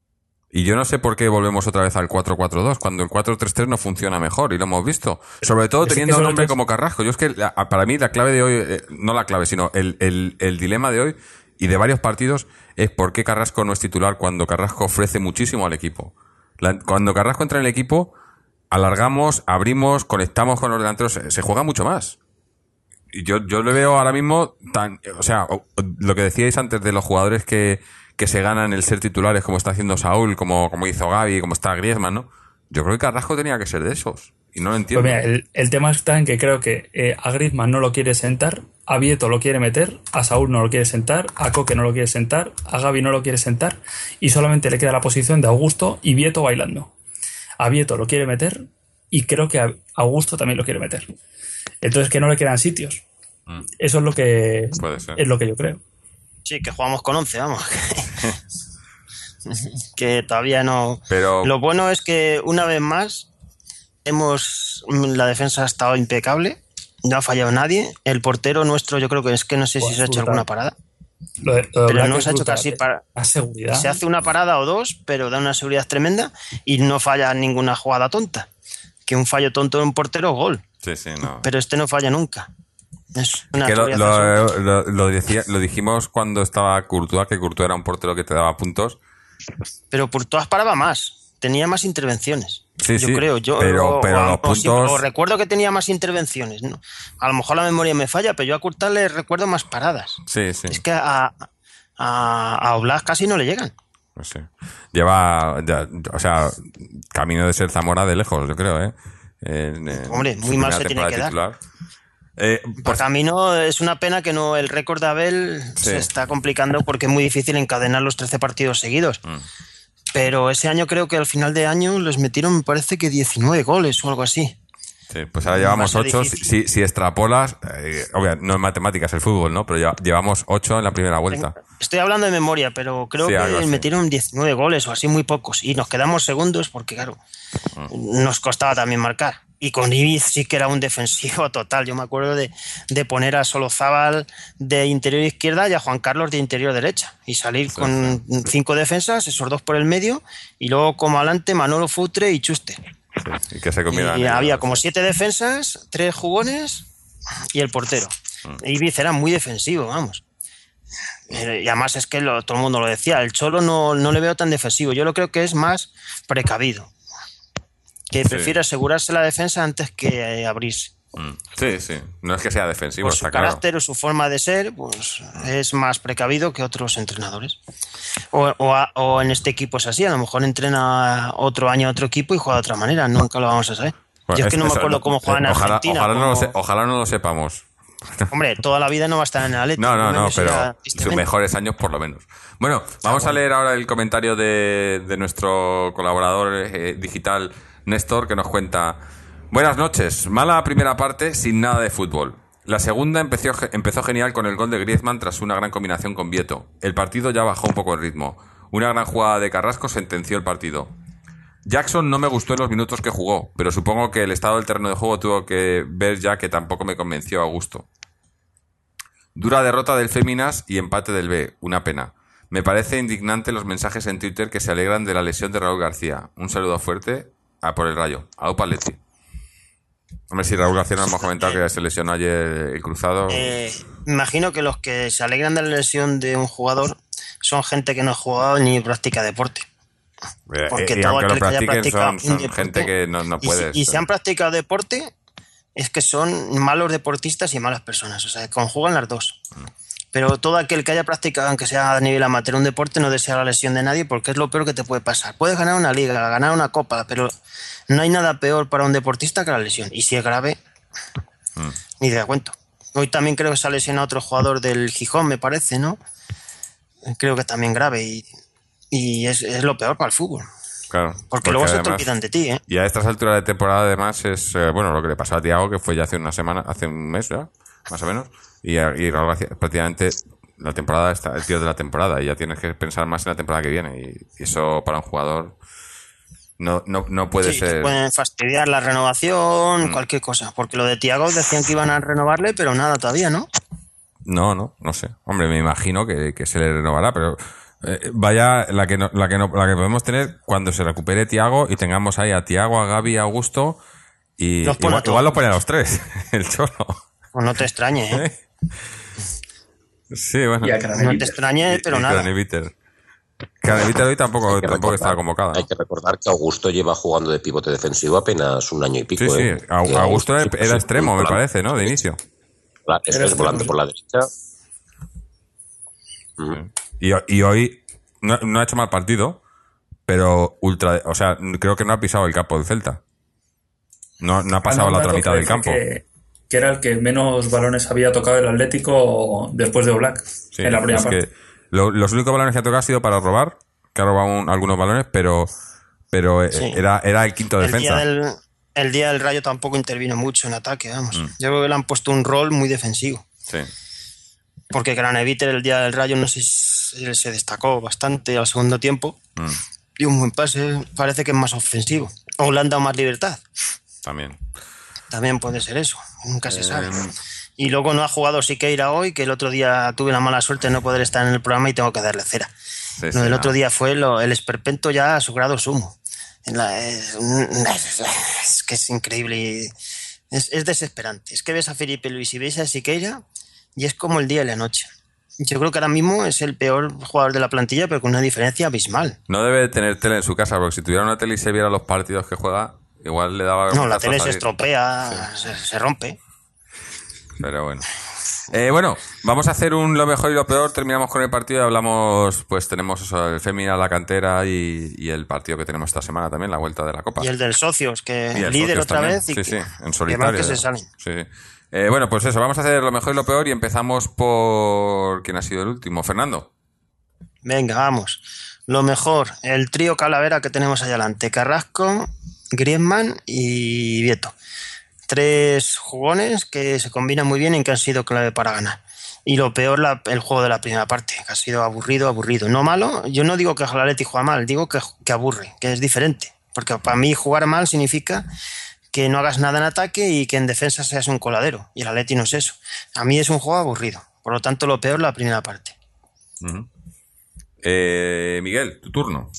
Y yo no sé por qué volvemos otra vez al 4-4-2 cuando el 4-3-3 no funciona mejor y lo hemos visto. Sobre todo teniendo un hombre como Carrasco. Yo es que para mí la clave de hoy, no la clave, sino el dilema de hoy y de varios partidos es por qué Carrasco no es titular cuando Carrasco ofrece muchísimo al equipo. Cuando Carrasco entra en el equipo, alargamos, abrimos, conectamos con los delanteros, se juega mucho más. Y yo le veo ahora mismo o sea, lo que decíais antes de los jugadores que se ganan el ser titulares, como está haciendo Saúl, como hizo Gavi, como está Griezmann, ¿no? Yo creo que Carrasco tenía que ser de esos. Y no lo entiendo. Pues mira, el tema está en que creo que a Griezmann no lo quiere sentar, a Vieto lo quiere meter, a Saúl no lo quiere sentar, a Koke no lo quiere sentar, a Gavi no lo quiere sentar, y solamente le queda la posición de Augusto y Vieto bailando. A Vieto lo quiere meter y creo que a Augusto también lo quiere meter. Entonces que no le quedan sitios. Eso es lo que yo creo. Sí, que jugamos con 11, vamos. Que todavía no... Pero... Lo bueno es que una vez más la defensa ha estado impecable, no ha fallado nadie. El portero nuestro, yo creo que no sé si se ha hecho alguna parada. Pero no se ha hecho casi para seguridad. Se hace una parada o dos, pero da una seguridad tremenda y no falla ninguna jugada tonta. Que un fallo tonto de un portero, gol. Sí, no. Pero este no falla nunca. Es una que lo dijimos cuando estaba Courtois, que Courtois era un portero que te daba puntos. Pero Courtois paraba más, tenía más intervenciones. Sí, yo creo. Pero los puntos... recuerdo que tenía más intervenciones, ¿no? A lo mejor la memoria me falla, pero yo a Courtois le recuerdo más paradas. Sí. Es que a Oblak casi no le llegan. No sé. O sea, camino de ser Zamora de lejos, yo creo, ¿eh? Hombre, muy mal se tiene que dar. Por camino, es una pena que no el récord de Abel se está complicando porque es muy difícil encadenar los 13 partidos seguidos. Pero ese año creo que al final de año les metieron, me parece que 19 goles o algo así. Sí, pues ahora llevamos 8. Si extrapolas, obviamente no es matemáticas el fútbol, ¿no? Pero ya llevamos 8 en la primera vuelta. Estoy hablando de memoria, pero creo que metieron 19 goles o así, muy pocos. Y nos quedamos segundos porque, claro, nos costaba también marcar. Y con Ibiz sí que era un defensivo total. Yo me acuerdo de poner a Solozábal de interior izquierda y a Juan Carlos de interior derecha. Y salir con 5 defensas, esos 2 por el medio, y luego como adelante Manolo, Futre y Chuste. Sí, y que se comieran. Y había como 7 defensas, 3 jugones y el portero. Ibiz era muy defensivo, vamos. Y además es que todo el mundo lo decía, el Cholo no le veo tan defensivo. Yo lo creo que es más precavido. Que prefiere asegurarse la defensa antes que abrirse. Sí. No es que sea defensivo, por su carácter o su forma de ser, pues es más precavido que otros entrenadores. O en este equipo es así, a lo mejor entrena otro año a otro equipo y juega de otra manera, nunca lo vamos a saber. Yo es que no me acuerdo cómo juegan en Argentina. Ojalá no lo sepamos. Hombre, toda la vida no va a estar en el Atlético. No, pero sus mejores años por lo menos. Bueno, vamos a leer ahora el comentario de nuestro colaborador digital, Néstor, que nos cuenta: buenas noches, mala primera parte sin nada de fútbol. La segunda empezó genial con el gol de Griezmann tras una gran combinación con Vieto. El partido ya bajó un poco el ritmo. Una gran jugada de Carrasco sentenció el partido. Jackson no me gustó en los minutos que jugó, pero supongo que el estado del terreno de juego tuvo que ver ya que tampoco me convenció a gusto. Dura derrota del Féminas y empate del B, una pena. Me parece indignante los mensajes en Twitter que se alegran de la lesión de Raúl García. Un saludo fuerte a por el Rayo. Aupa Leti. Hombre, si Raúl García nos hemos comentado que se lesionó ayer el cruzado. Imagino que los que se alegran de la lesión de un jugador son gente que no ha jugado ni practica deporte. Porque todo aquel que haya practicado son gente que no puede. Y si han practicado deporte, es que son malos deportistas y malas personas. O sea, conjugan las dos. Pero todo aquel que haya practicado, aunque sea a nivel amateur, un deporte, no desea la lesión de nadie porque es lo peor que te puede pasar. Puedes ganar una liga, ganar una copa, pero no hay nada peor para un deportista que la lesión. Y si es grave, ni te cuento. Hoy también creo que se ha lesionado otro jugador del Gijón, me parece, ¿no? Creo que también grave y es lo peor para el fútbol. Claro, porque luego además, se te olvidan de ti, ¿eh? Y a estas alturas de temporada además es, lo que le pasó a Thiago, que fue ya hace un mes ya, más o menos. Y Raúl García, prácticamente la temporada está el tío de la temporada y ya tienes que pensar más en la temporada que viene. Y eso para un jugador no puede ser. Te pueden fastidiar la renovación, cualquier cosa. Porque lo de Thiago decían que iban a renovarle, pero nada todavía, ¿no? No sé. Hombre, me imagino que se le renovará, pero Vaya la que podemos tener cuando se recupere Thiago y tengamos ahí a Thiago, a Gavi, a Augusto y igual lo pone a los tres, el Cholo. Pues no te extrañe, ¿eh? Sí, bueno. No te extrañe, pero nada. Craneviter hoy tampoco estaba convocada. Hay que recordar que Augusto lleva jugando de pivote defensivo apenas un año y pico. Sí. Augusto era extremo, me parece, ¿no? De inicio. Es volante por la derecha. Y hoy no ha hecho mal partido, pero o sea, creo que no ha pisado el campo del Celta. No ha pasado la otra mitad del campo. Que era el que menos balones había tocado el Atlético después de Oblak en la primera parte. Los únicos balones que ha tocado ha sido para robar, que ha robado algunos balones, pero sí. era el quinto defensa. El día del Rayo tampoco intervino mucho en ataque, vamos. Yo creo que le han puesto un rol muy defensivo. Sí. Porque Craneviter el día del Rayo no sé si se destacó bastante al segundo tiempo. Y un buen pase, parece que es más ofensivo. O le han dado más libertad. También puede ser eso, nunca se sabe. Y luego no ha jugado Siqueira hoy, que el otro día tuve la mala suerte de no poder estar en el programa y tengo que darle cera. El otro día fue el esperpento ya a su grado sumo. Es que es increíble. Es desesperante. Es que ves a Felipe Luis y ves a Siqueira y es como el día y la noche. Yo creo que ahora mismo es el peor jugador de la plantilla, pero con una diferencia abismal. No debe tener tele en su casa, porque si tuviera una tele y se viera los partidos que juega, igual le daba... No, la tele se estropea, se rompe. Pero bueno. Bueno, vamos a hacer lo mejor y lo peor. Terminamos con el partido y hablamos, pues tenemos eso, el Fémina, la cantera y el partido que tenemos esta semana también, la vuelta de la Copa. Y el del Socios, que líder Socios otra también. vez. Sí, en solitario. Que se salen. Sí. Bueno, pues eso, vamos a hacer lo mejor y lo peor y empezamos por... ¿Quién ha sido el último? Fernando. Venga, vamos. Lo mejor, el trío Calavera que tenemos allá adelante. Carrasco, Griezmann y Vieto. 3 jugones que se combinan muy bien y que han sido clave para ganar. Y lo peor, el juego de la primera parte, que ha sido aburrido. No malo, yo no digo que el Atleti juega mal, digo que aburre, que es diferente. Porque para mí jugar mal significa que no hagas nada en ataque y que en defensa seas un coladero. Y el Atleti no es eso. A mí es un juego aburrido. Por lo tanto, lo peor, la primera parte. Miguel, tu turno.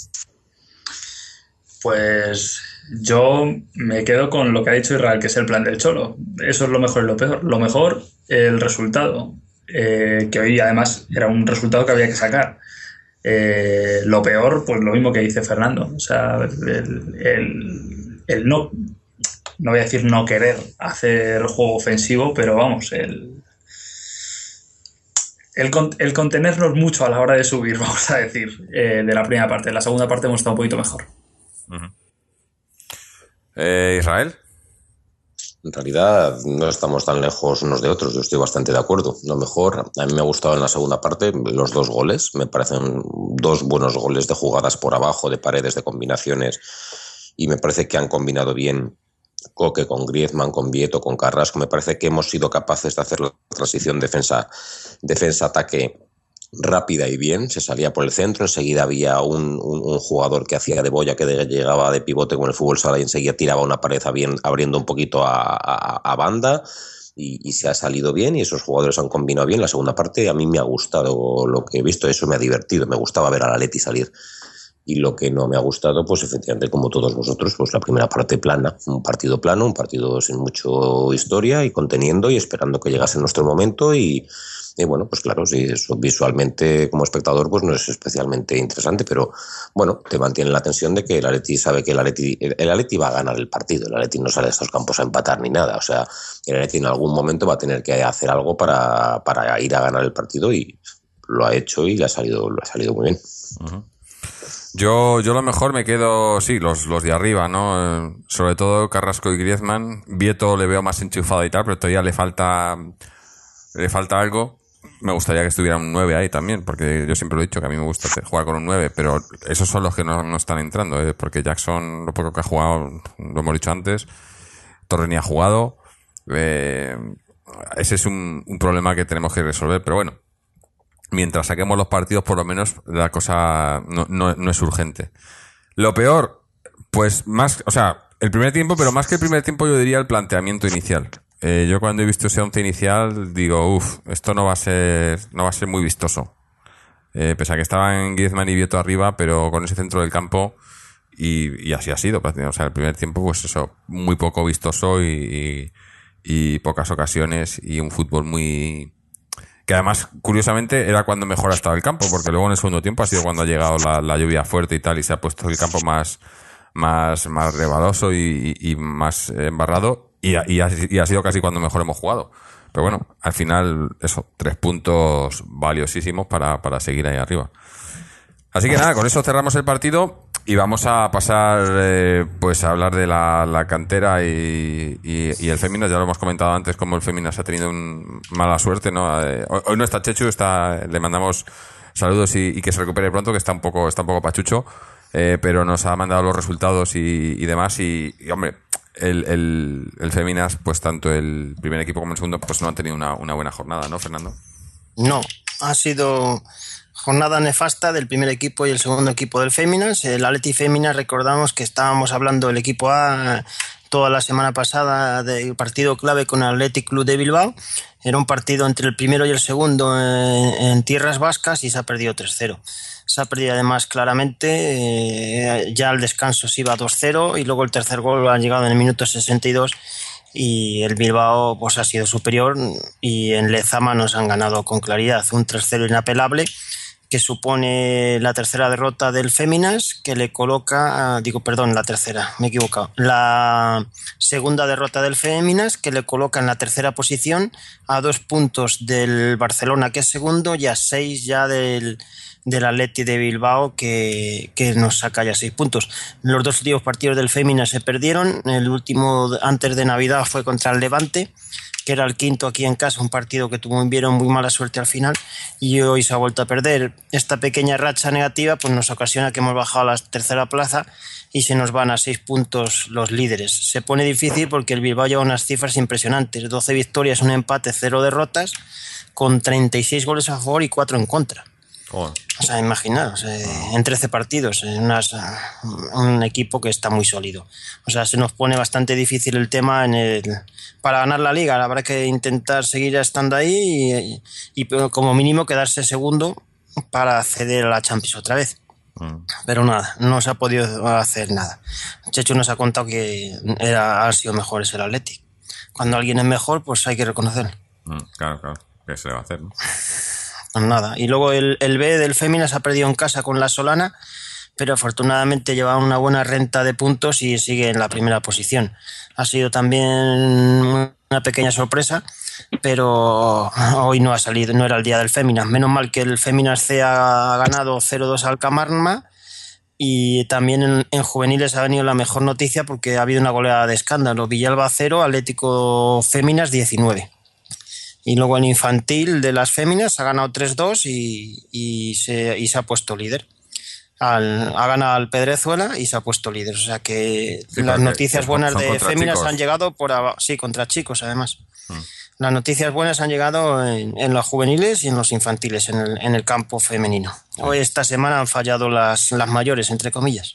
Pues yo me quedo con lo que ha dicho Israel, que es el plan del Cholo. Eso es lo mejor y lo peor. Lo mejor, el resultado, que hoy además era un resultado que había que sacar. Lo peor, pues lo mismo que dice Fernando. O sea, el no voy a decir no querer hacer juego ofensivo, pero vamos, el contenernos mucho a la hora de subir, vamos a decir, de la primera parte. En la segunda parte hemos estado un poquito mejor. Israel. En realidad no estamos tan lejos unos de otros, yo estoy bastante de acuerdo. Lo mejor, a mí me ha gustado en la segunda parte los 2 goles, me parecen 2 buenos goles de jugadas por abajo, de paredes, de combinaciones, y me parece que han combinado bien Coque con Griezmann, con Vieto, con Carrasco. Me parece que hemos sido capaces de hacer la transición defensa-ataque rápida y bien. Se salía por el centro, enseguida había un jugador que hacía de boya, que llegaba de pivote con el fútbol sala y enseguida tiraba una pared abriendo un poquito a banda y se ha salido bien y esos jugadores han combinado bien. La segunda parte a mí me ha gustado lo que he visto, eso me ha divertido, me gustaba ver al Atleti salir. Y lo que no me ha gustado, pues efectivamente, como todos vosotros, pues la primera parte plana, un partido plano, un partido sin mucho historia y conteniendo y esperando que llegase nuestro momento y bueno, pues claro, sí, eso visualmente como espectador pues no es especialmente interesante, pero bueno, te mantiene la tensión de que el Atleti sabe que el Atleti va a ganar el partido, el Atleti no sale de estos campos a empatar ni nada, o sea, el Atleti en algún momento va a tener que hacer algo para ir a ganar el partido y lo ha hecho y le ha salido muy bien. Uh-huh. Yo lo mejor me quedo, sí, los de arriba, ¿no? Sobre todo Carrasco y Griezmann. Vieto le veo más enchufado y tal, pero todavía le falta algo. Me gustaría que estuviera un 9 ahí también, porque yo siempre lo he dicho que a mí me gusta jugar con un 9, pero esos son los que no están entrando, porque Jackson, lo poco que ha jugado, lo hemos dicho antes, Torres ni ha jugado. Ese es un problema que tenemos que resolver, pero bueno. Mientras saquemos los partidos, por lo menos la cosa no es urgente. Lo peor, pues más, o sea, el primer tiempo, pero más que el primer tiempo yo diría el planteamiento inicial. Yo cuando he visto ese once inicial digo, esto no va a ser muy vistoso. Pese a que estaban Griezmann y Vieto arriba, pero con ese centro del campo, y así ha sido prácticamente. O sea, el primer tiempo, pues eso, muy poco vistoso y pocas ocasiones, y un fútbol muy... que además, curiosamente, era cuando mejor ha estado el campo, porque luego en el segundo tiempo ha sido cuando ha llegado la lluvia fuerte y tal, y se ha puesto el campo más rebaloso y más embarrado, y ha sido casi cuando mejor hemos jugado. Pero bueno, al final, eso, 3 puntos valiosísimos para seguir ahí arriba. Así que nada, con eso cerramos el partido y vamos a pasar pues a hablar de la cantera y el Féminas. Ya lo hemos comentado antes, como el Féminas ha tenido mala suerte, ¿no? Hoy no está Chechu, le mandamos saludos y que se recupere pronto, que está un poco pachucho, pero nos ha mandado los resultados y demás, y hombre, el Féminas, pues tanto el primer equipo como el segundo, pues no han tenido una buena jornada, ¿no, Fernando? No, ha sido jornada nefasta del primer equipo y el segundo equipo del Féminas. El Athletic Féminas, recordamos que estábamos hablando del equipo A toda la semana pasada del partido clave con el Athletic Club de Bilbao. Era un partido entre el primero y el segundo en tierras vascas y se ha perdido 3-0. Se ha perdido además claramente, ya al descanso se iba 2-0 y luego el tercer gol ha llegado en el minuto 62 y el Bilbao pues ha sido superior, y en Lezama nos han ganado con claridad, un 3-0 inapelable que supone la tercera derrota del Féminas, que le coloca, la tercera, me he equivocado, la segunda derrota del Féminas, que le coloca en la tercera posición a 2 puntos del Barcelona, que es segundo, y a 6 ya del Athletic de Bilbao, que nos saca ya 6 puntos. Los 2 últimos partidos del Féminas se perdieron. El último antes de Navidad fue contra el Levante, que era el quinto aquí en casa, un partido que tuvieron muy mala suerte al final, y hoy se ha vuelto a perder. Esta pequeña racha negativa pues nos ocasiona que hemos bajado a la tercera plaza y se nos van a 6 puntos los líderes. Se pone difícil porque el Bilbao lleva unas cifras impresionantes: 12 victorias, un empate, 0 derrotas, con 36 goles a favor y 4 en contra. Oh. O sea, imaginaos, en 13 partidos, un equipo que está muy sólido. O sea, se nos pone bastante difícil el tema para ganar la liga. Habrá que intentar seguir estando ahí y como mínimo quedarse segundo para acceder a la Champions otra vez. Pero nada, no se ha podido hacer nada. Chechu nos ha contado que ha sido mejor el Athletic. Cuando alguien es mejor, pues hay que reconocerlo. Claro, ¿qué se le va a hacer, no? Pues nada. Y luego el B del Féminas ha perdido en casa con la Solana, pero afortunadamente lleva una buena renta de puntos y sigue en la primera posición. Ha sido también una pequeña sorpresa, pero hoy no ha salido, no era el día del Féminas. Menos mal que el Féminas C ha ganado 0-2 al Camarma, y también en juveniles ha venido la mejor noticia porque ha habido una goleada de escándalo. Villalba 0, Atlético Féminas 19. Y luego el infantil de las féminas ha ganado 3-2 y se ha puesto líder. Ha ganado al Pedrezuela y se ha puesto líder. O sea que sí, las noticias buenas de féminas chicos han llegado contra chicos además. Las noticias buenas han llegado en los juveniles y en los infantiles, en el campo femenino. Hoy esta semana han fallado las mayores, entre comillas.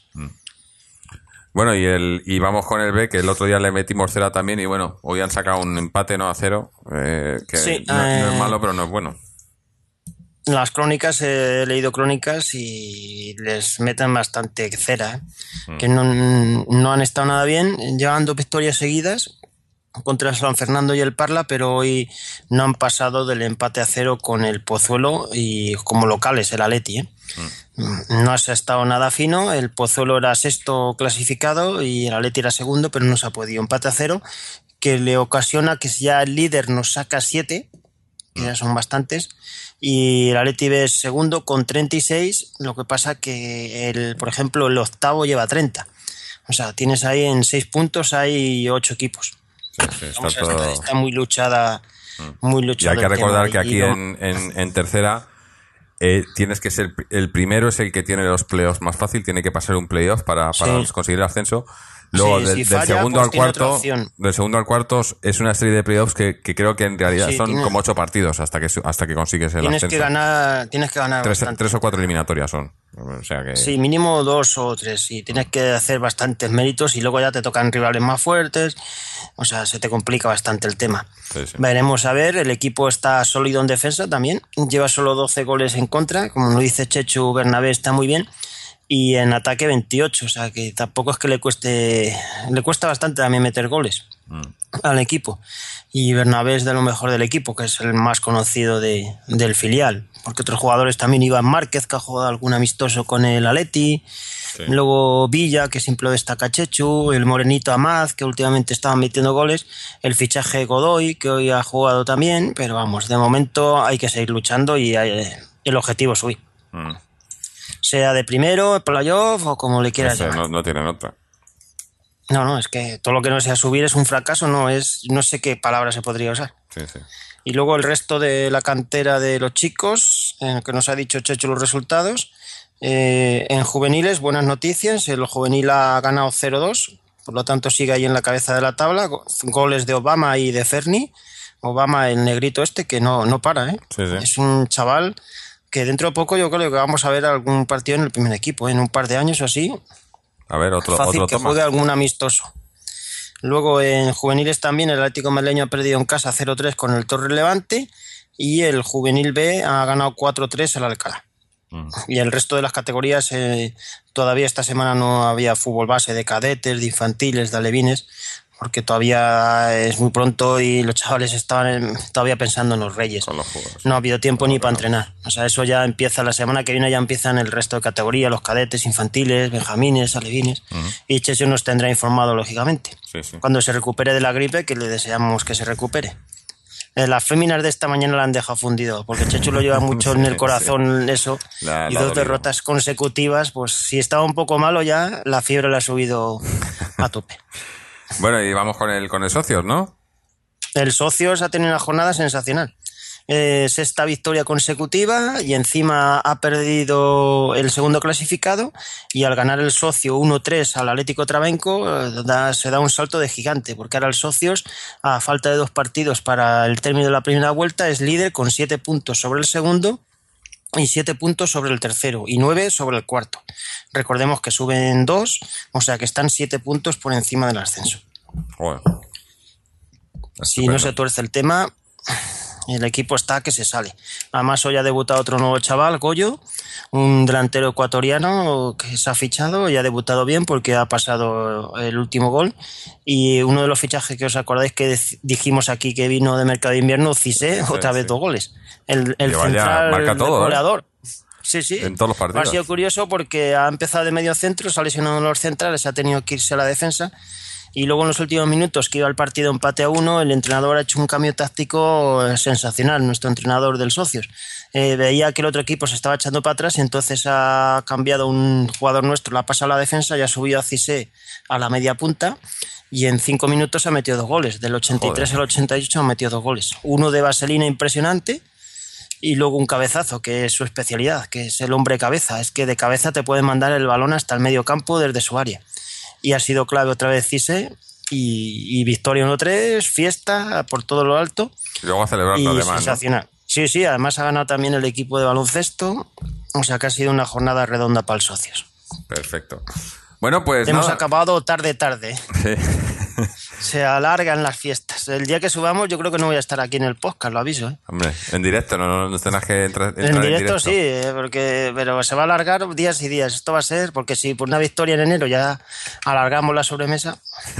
Bueno, y vamos con el B, que el otro día le metimos 0 también, y bueno, hoy han sacado un empate, ¿no? A 0, que sí, no es malo, pero no es bueno. Las crónicas, he leído crónicas y les meten bastante cera, que no han estado nada bien. Llevan 2 victorias seguidas contra el San Fernando y el Parla, pero hoy no han pasado del empate a 0 con el Pozuelo y como locales el Athletic, No se ha estado nada fino. El Pozuelo era sexto clasificado y el Athletic era segundo, pero no se ha podido. Empate a 0, que le ocasiona que ya el líder nos saca 7, que ya son bastantes, y el Athletic es segundo con 36. Lo que pasa que por ejemplo el octavo lleva 30. O sea, tienes ahí en 6 puntos hay 8 equipos. Sí, está muy luchada. Muy luchada. Y hay que recordar que aquí en tercera tienes que ser el primero, es el que tiene los playoffs más fácil, tiene que pasar un playoff para conseguir el ascenso. Luego del segundo al cuarto es una serie de playoffs que creo que en realidad son como 8 partidos hasta que consigues el ascenso. Tienes que ganar 3 o 4 eliminatorias son. O sea que... Sí, mínimo 2 o 3. Y tienes que hacer bastantes méritos y luego ya te tocan rivales más fuertes. O sea, se te complica bastante el tema. Sí. Veremos a ver. El equipo está sólido en defensa también. Lleva solo 12 goles en contra. Como nos dice Chechu, Bernabé está muy bien. Y en ataque 28. O sea, que tampoco es que le cueste... Le cuesta bastante también meter goles al equipo. Y Bernabé es de lo mejor del equipo, que es el más conocido del filial. Porque otros jugadores también, Iván Márquez, que ha jugado algún amistoso con el Atleti, luego Villa, que siempre lo destaca Chechu, el morenito Amad, que últimamente estaba metiendo goles, el fichaje Godoy, que hoy ha jugado también, pero vamos, de momento hay que seguir luchando y el objetivo es subir. Sea de primero, playoff o como le quieras llamar. No tienen otra. No, es que todo lo que no sea subir es un fracaso, no sé qué palabra se podría usar. Sí. Y luego el resto de la cantera de los chicos, que nos ha dicho Checho los resultados. En juveniles, buenas noticias. El juvenil ha ganado 0-2, por lo tanto sigue ahí en la cabeza de la tabla. Goles de Obama y de Ferni. Obama, el negrito este, que no para, ¿eh? Sí. Es un chaval que dentro de poco yo creo que vamos a ver algún partido en el primer equipo, en un par de años o así. A ver, fácil otro que toma. juegue algún amistoso. Luego en juveniles también el Atlético Madrileño ha perdido en casa 0-3 con el Torre Levante y el juvenil B ha ganado 4-3 al Alcalá. Y el resto de las categorías todavía esta semana no había fútbol base de cadetes, de infantiles, de alevines, porque todavía es muy pronto y los chavales estaban todavía pensando en los Reyes. Con los juegos. No ha habido tiempo ni para entrenar. O sea, eso ya empieza la semana que viene, ya empiezan el resto de categorías, los cadetes, infantiles, benjamines, alevines. Y Checho nos tendrá informado, lógicamente. Sí. Cuando se recupere de la gripe, que le deseamos que se recupere. Las féminas de esta mañana la han dejado fundido, porque Chechu lo lleva mucho en el corazón eso. Y dos derrotas consecutivas, pues si estaba un poco malo ya, la fiebre le ha subido a tope. Bueno, y vamos con el Socios, ¿no? El Socios ha tenido una jornada sensacional. Sexta victoria consecutiva y encima ha perdido el segundo clasificado, y al ganar el Socio 1-3 al Atlético Trabenco se da un salto de gigante, porque ahora el Socios, a falta de 2 partidos para el término de la primera vuelta, es líder con 7 puntos sobre el segundo y 7 puntos sobre el tercero y 9 sobre el cuarto. Recordemos que suben 2, o sea que están 7 puntos por encima del ascenso. Bueno, si no se tuerce el tema, el equipo está que se sale. Además hoy ha debutado otro nuevo chaval, Goyo, un delantero ecuatoriano que se ha fichado y ha debutado bien porque ha pasado el último gol. Y uno de los fichajes que os acordáis que dijimos aquí que vino de mercado de invierno, Cissé, otra vez 2 goles. El central marca todo, goleador. Sí. En todos los partidos. Ha sido curioso porque ha empezado de medio centro, se ha lesionado en los centrales, ha tenido que irse a la defensa. Y luego en los últimos minutos que iba el partido empate a 1, el entrenador ha hecho un cambio táctico sensacional, nuestro entrenador del Socios. Veía que el otro equipo se estaba echando para atrás y entonces ha cambiado un jugador nuestro, la ha pasado a la defensa y ha subido a Cissé a la media punta, y en 5 minutos ha metido 2 goles. Del 83 al 88 ha metido 2 goles. Uno de vaselina impresionante y luego un cabezazo, que es su especialidad, que es el hombre cabeza. Es que de cabeza te pueden mandar el balón hasta el medio campo desde su área. Y ha sido clave otra vez Cissé, y victoria 1-3, fiesta por todo lo alto. Y luego a celebrarlo y además, sensacional. ¿No? Sí, además ha ganado también el equipo de baloncesto, o sea que ha sido una jornada redonda para el Socios. Perfecto. Bueno, pues hemos nada. acabado tarde. Sí. Se alargan las fiestas. El día que subamos yo creo que no voy a estar aquí en el podcast, lo aviso. Hombre, en directo, no tendrás que entrar en directo. Sí, pero se va a alargar días y días. Esto va a ser, porque si por una victoria en enero ya alargamos la sobremesa.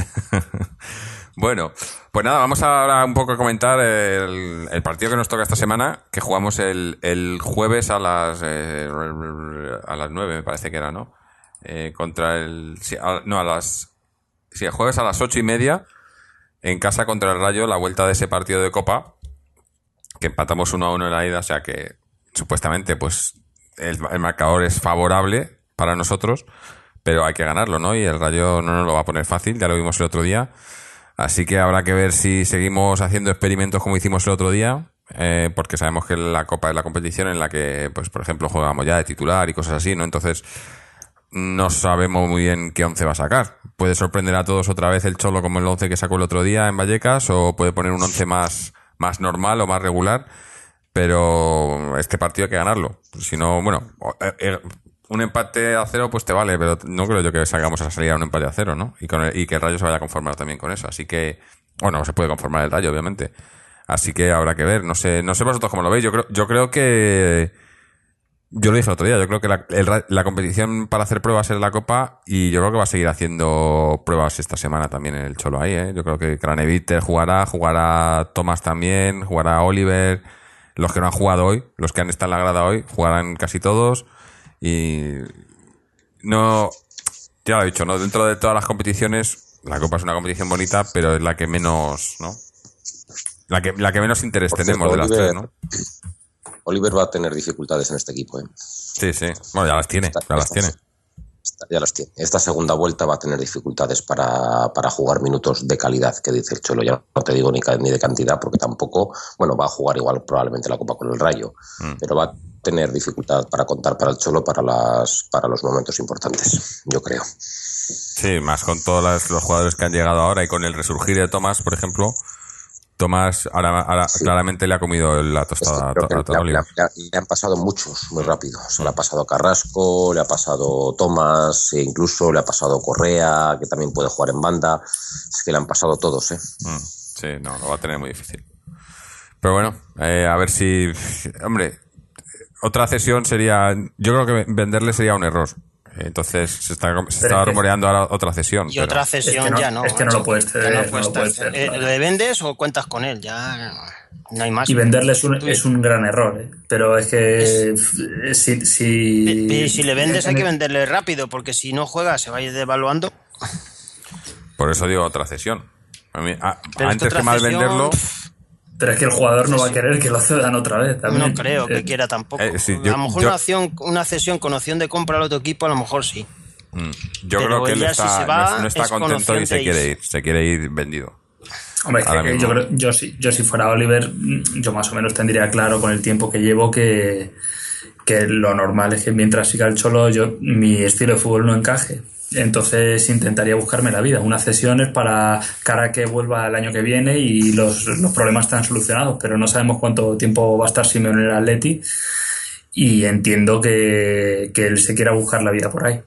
Bueno, pues nada, vamos ahora un poco a comentar el partido que nos toca esta semana, que jugamos el jueves a las 9, me parece que era, ¿no? Contra el... el jueves a las 8:30 en casa contra el Rayo, la vuelta de ese partido de Copa, que empatamos 1-1 en la ida, o sea que supuestamente pues el marcador es favorable para nosotros, pero hay que ganarlo, ¿no? Y el Rayo no nos lo va a poner fácil, ya lo vimos el otro día, así que habrá que ver si seguimos haciendo experimentos como hicimos el otro día, porque sabemos que la Copa es la competición en la que, pues por ejemplo, jugamos ya de titular y cosas así, ¿no? Entonces no sabemos muy bien qué 11 va a sacar. Puede sorprender a todos otra vez el Cholo como el 11 que sacó el otro día en Vallecas, o puede poner un 11 más normal o más regular, pero este partido hay que ganarlo. Si no, bueno, un empate a 0 pues te vale, pero no creo yo que salgamos a salir a un empate a 0, ¿no? Y que el Rayo se vaya a conformar también con eso. Así que, bueno, se puede conformar el Rayo, obviamente. Así que habrá que ver. No sé vosotros cómo lo veis. Yo creo que... Yo lo dije el otro día, yo creo que la competición para hacer pruebas es la Copa y yo creo que va a seguir haciendo pruebas esta semana también en el Cholo ahí, ¿eh? Yo creo que Craneviter jugará Tomás también, jugará Oliver, los que no han jugado hoy, los que han estado en la grada hoy, jugarán casi todos y no, ya lo he dicho, ¿no? Dentro de todas las competiciones, la Copa es una competición bonita, pero es la que menos, ¿no? La que menos interés Por tenemos cierto, de las tres, ¿no? Oliver va a tener dificultades en este equipo, ¿eh? Sí. Bueno, ya las tiene. Ya las tiene. Esta segunda vuelta va a tener dificultades para jugar minutos de calidad, que dice el Cholo. Ya no te digo ni de cantidad, porque tampoco, bueno, va a jugar igual probablemente la Copa con el Rayo, pero va a tener dificultad para contar para el Cholo para los momentos importantes, yo creo. Sí, más con todos los jugadores que han llegado ahora y con el resurgir de Tomás, por ejemplo. Tomás ahora sí. Claramente le ha comido la tostada a Oliver. Le han pasado muchos muy rápido. Se le ha pasado Carrasco, le ha pasado Tomás, e incluso le ha pasado Correa, que también puede jugar en banda. Es que le han pasado todos, ¿eh? Sí, no, lo va a tener muy difícil. Pero bueno, a ver si... Hombre, otra cesión sería... Yo creo que venderle sería un error. Entonces se estaba rumoreando ahora otra cesión. Y otra cesión ya no. Es que no lo puedes ceder. ¿Le vendes o cuentas con él? Ya no hay más. Y venderle es un gran error, ¿eh? Pero es que si le vendes hay que venderle rápido, porque si no juega se va a ir devaluando. Por eso digo otra cesión. Antes que mal venderlo... Pero es que el jugador no va a querer que lo cedan otra vez. También. No creo que quiera tampoco. Sí, a lo mejor una cesión con opción de compra al otro equipo, a lo mejor sí. Yo creo que él no está contento y se quiere ir vendido. Hombre, es que yo si fuera Oliver, yo más o menos tendría claro con el tiempo que llevo que lo normal es que mientras siga el Cholo, mi estilo de fútbol no encaje. Entonces intentaría buscarme la vida. Una cesión es para cara que vuelva el año que viene y los problemas están solucionados, pero no sabemos cuánto tiempo va a estar Simeone en el Atleti y entiendo que él se quiera buscar la vida por ahí.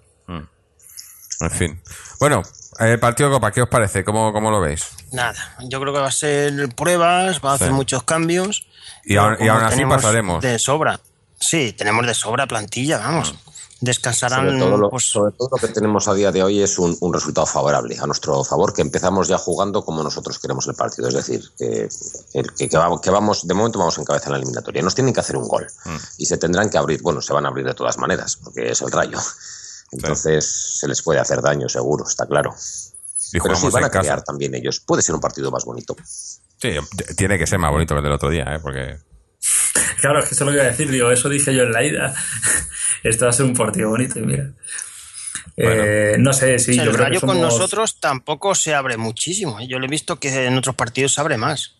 En fin. Bueno, partido de Copa, ¿qué os parece? ¿Cómo lo veis? Nada, yo creo que va a ser pruebas, va a hacer muchos cambios. Y aún así pasaremos. De sobra. Sí, tenemos de sobra plantilla, vamos. Descansarán. Sobre todo lo que tenemos a día de hoy es un resultado favorable, a nuestro favor, que empezamos ya jugando como nosotros queremos el partido. Es decir, que vamos, de momento vamos en cabeza en la eliminatoria. Nos tienen que hacer un gol y se tendrán que abrir. Bueno, se van a abrir de todas maneras, porque es el Rayo. Entonces se les puede hacer daño, seguro, está claro. Pero sí van a crear también ellos. Puede ser un partido más bonito. Sí, tiene que ser más bonito que el del otro día, porque... Claro, es que eso es lo que iba a decir, eso dije yo en la ida. Esto va a ser un partido bonito y mira. Bueno. No sé, sí, yo el creo Rayo que somos... con nosotros tampoco se abre muchísimo. Yo le he visto que en otros partidos se abre más.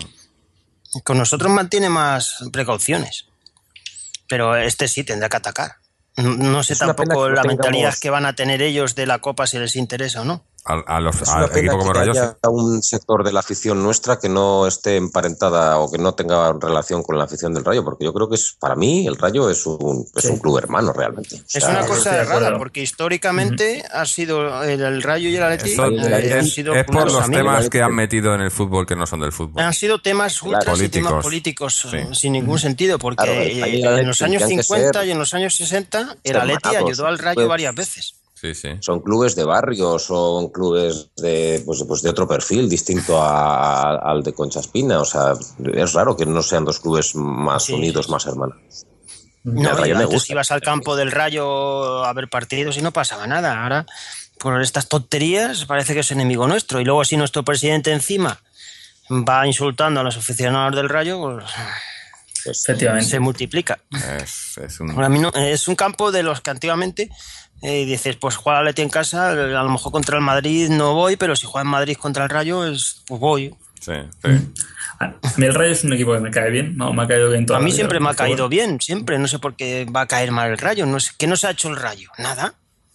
Con nosotros mantiene más precauciones. Pero este sí tendrá que atacar. No sé tampoco la mentalidad que van a tener ellos de la Copa, si les interesa o no. Al equipo como Rayo, haya un sector de la afición nuestra que no esté emparentada o que no tenga relación con la afición del Rayo, porque yo creo que para mí el Rayo es un club hermano realmente. Es una cosa rara, porque históricamente ha sido el Rayo y el Atleti han sido es por los temas que han metido en el fútbol que no son del fútbol. Han sido temas ultras y temas políticos sin ningún sentido, porque en los años 50 y en los años 60 el Atleti ayudó al Rayo varias veces. Sí. Son clubes de barrio, son clubes de otro perfil distinto al de Concha Espina. O sea, es raro que no sean dos clubes más unidos, más hermanos. No, antes ibas al campo del Rayo a ver partidos y no pasaba nada. Ahora, por estas tonterías, parece que es enemigo nuestro. Y luego, si nuestro presidente encima va insultando a los aficionados del Rayo, pues se multiplica. Es un campo de los que antiguamente... dices, pues juega Atleti en casa, a lo mejor contra el Madrid no voy, pero si juega en Madrid contra el Rayo, pues voy. Sí. A mí el Rayo es un equipo que me cae bien, me ha caído bien toda la vida. A mí siempre me ha caído bien, siempre. No sé por qué va a caer mal el Rayo. No sé, ¿qué nos ha hecho el Rayo? Nada.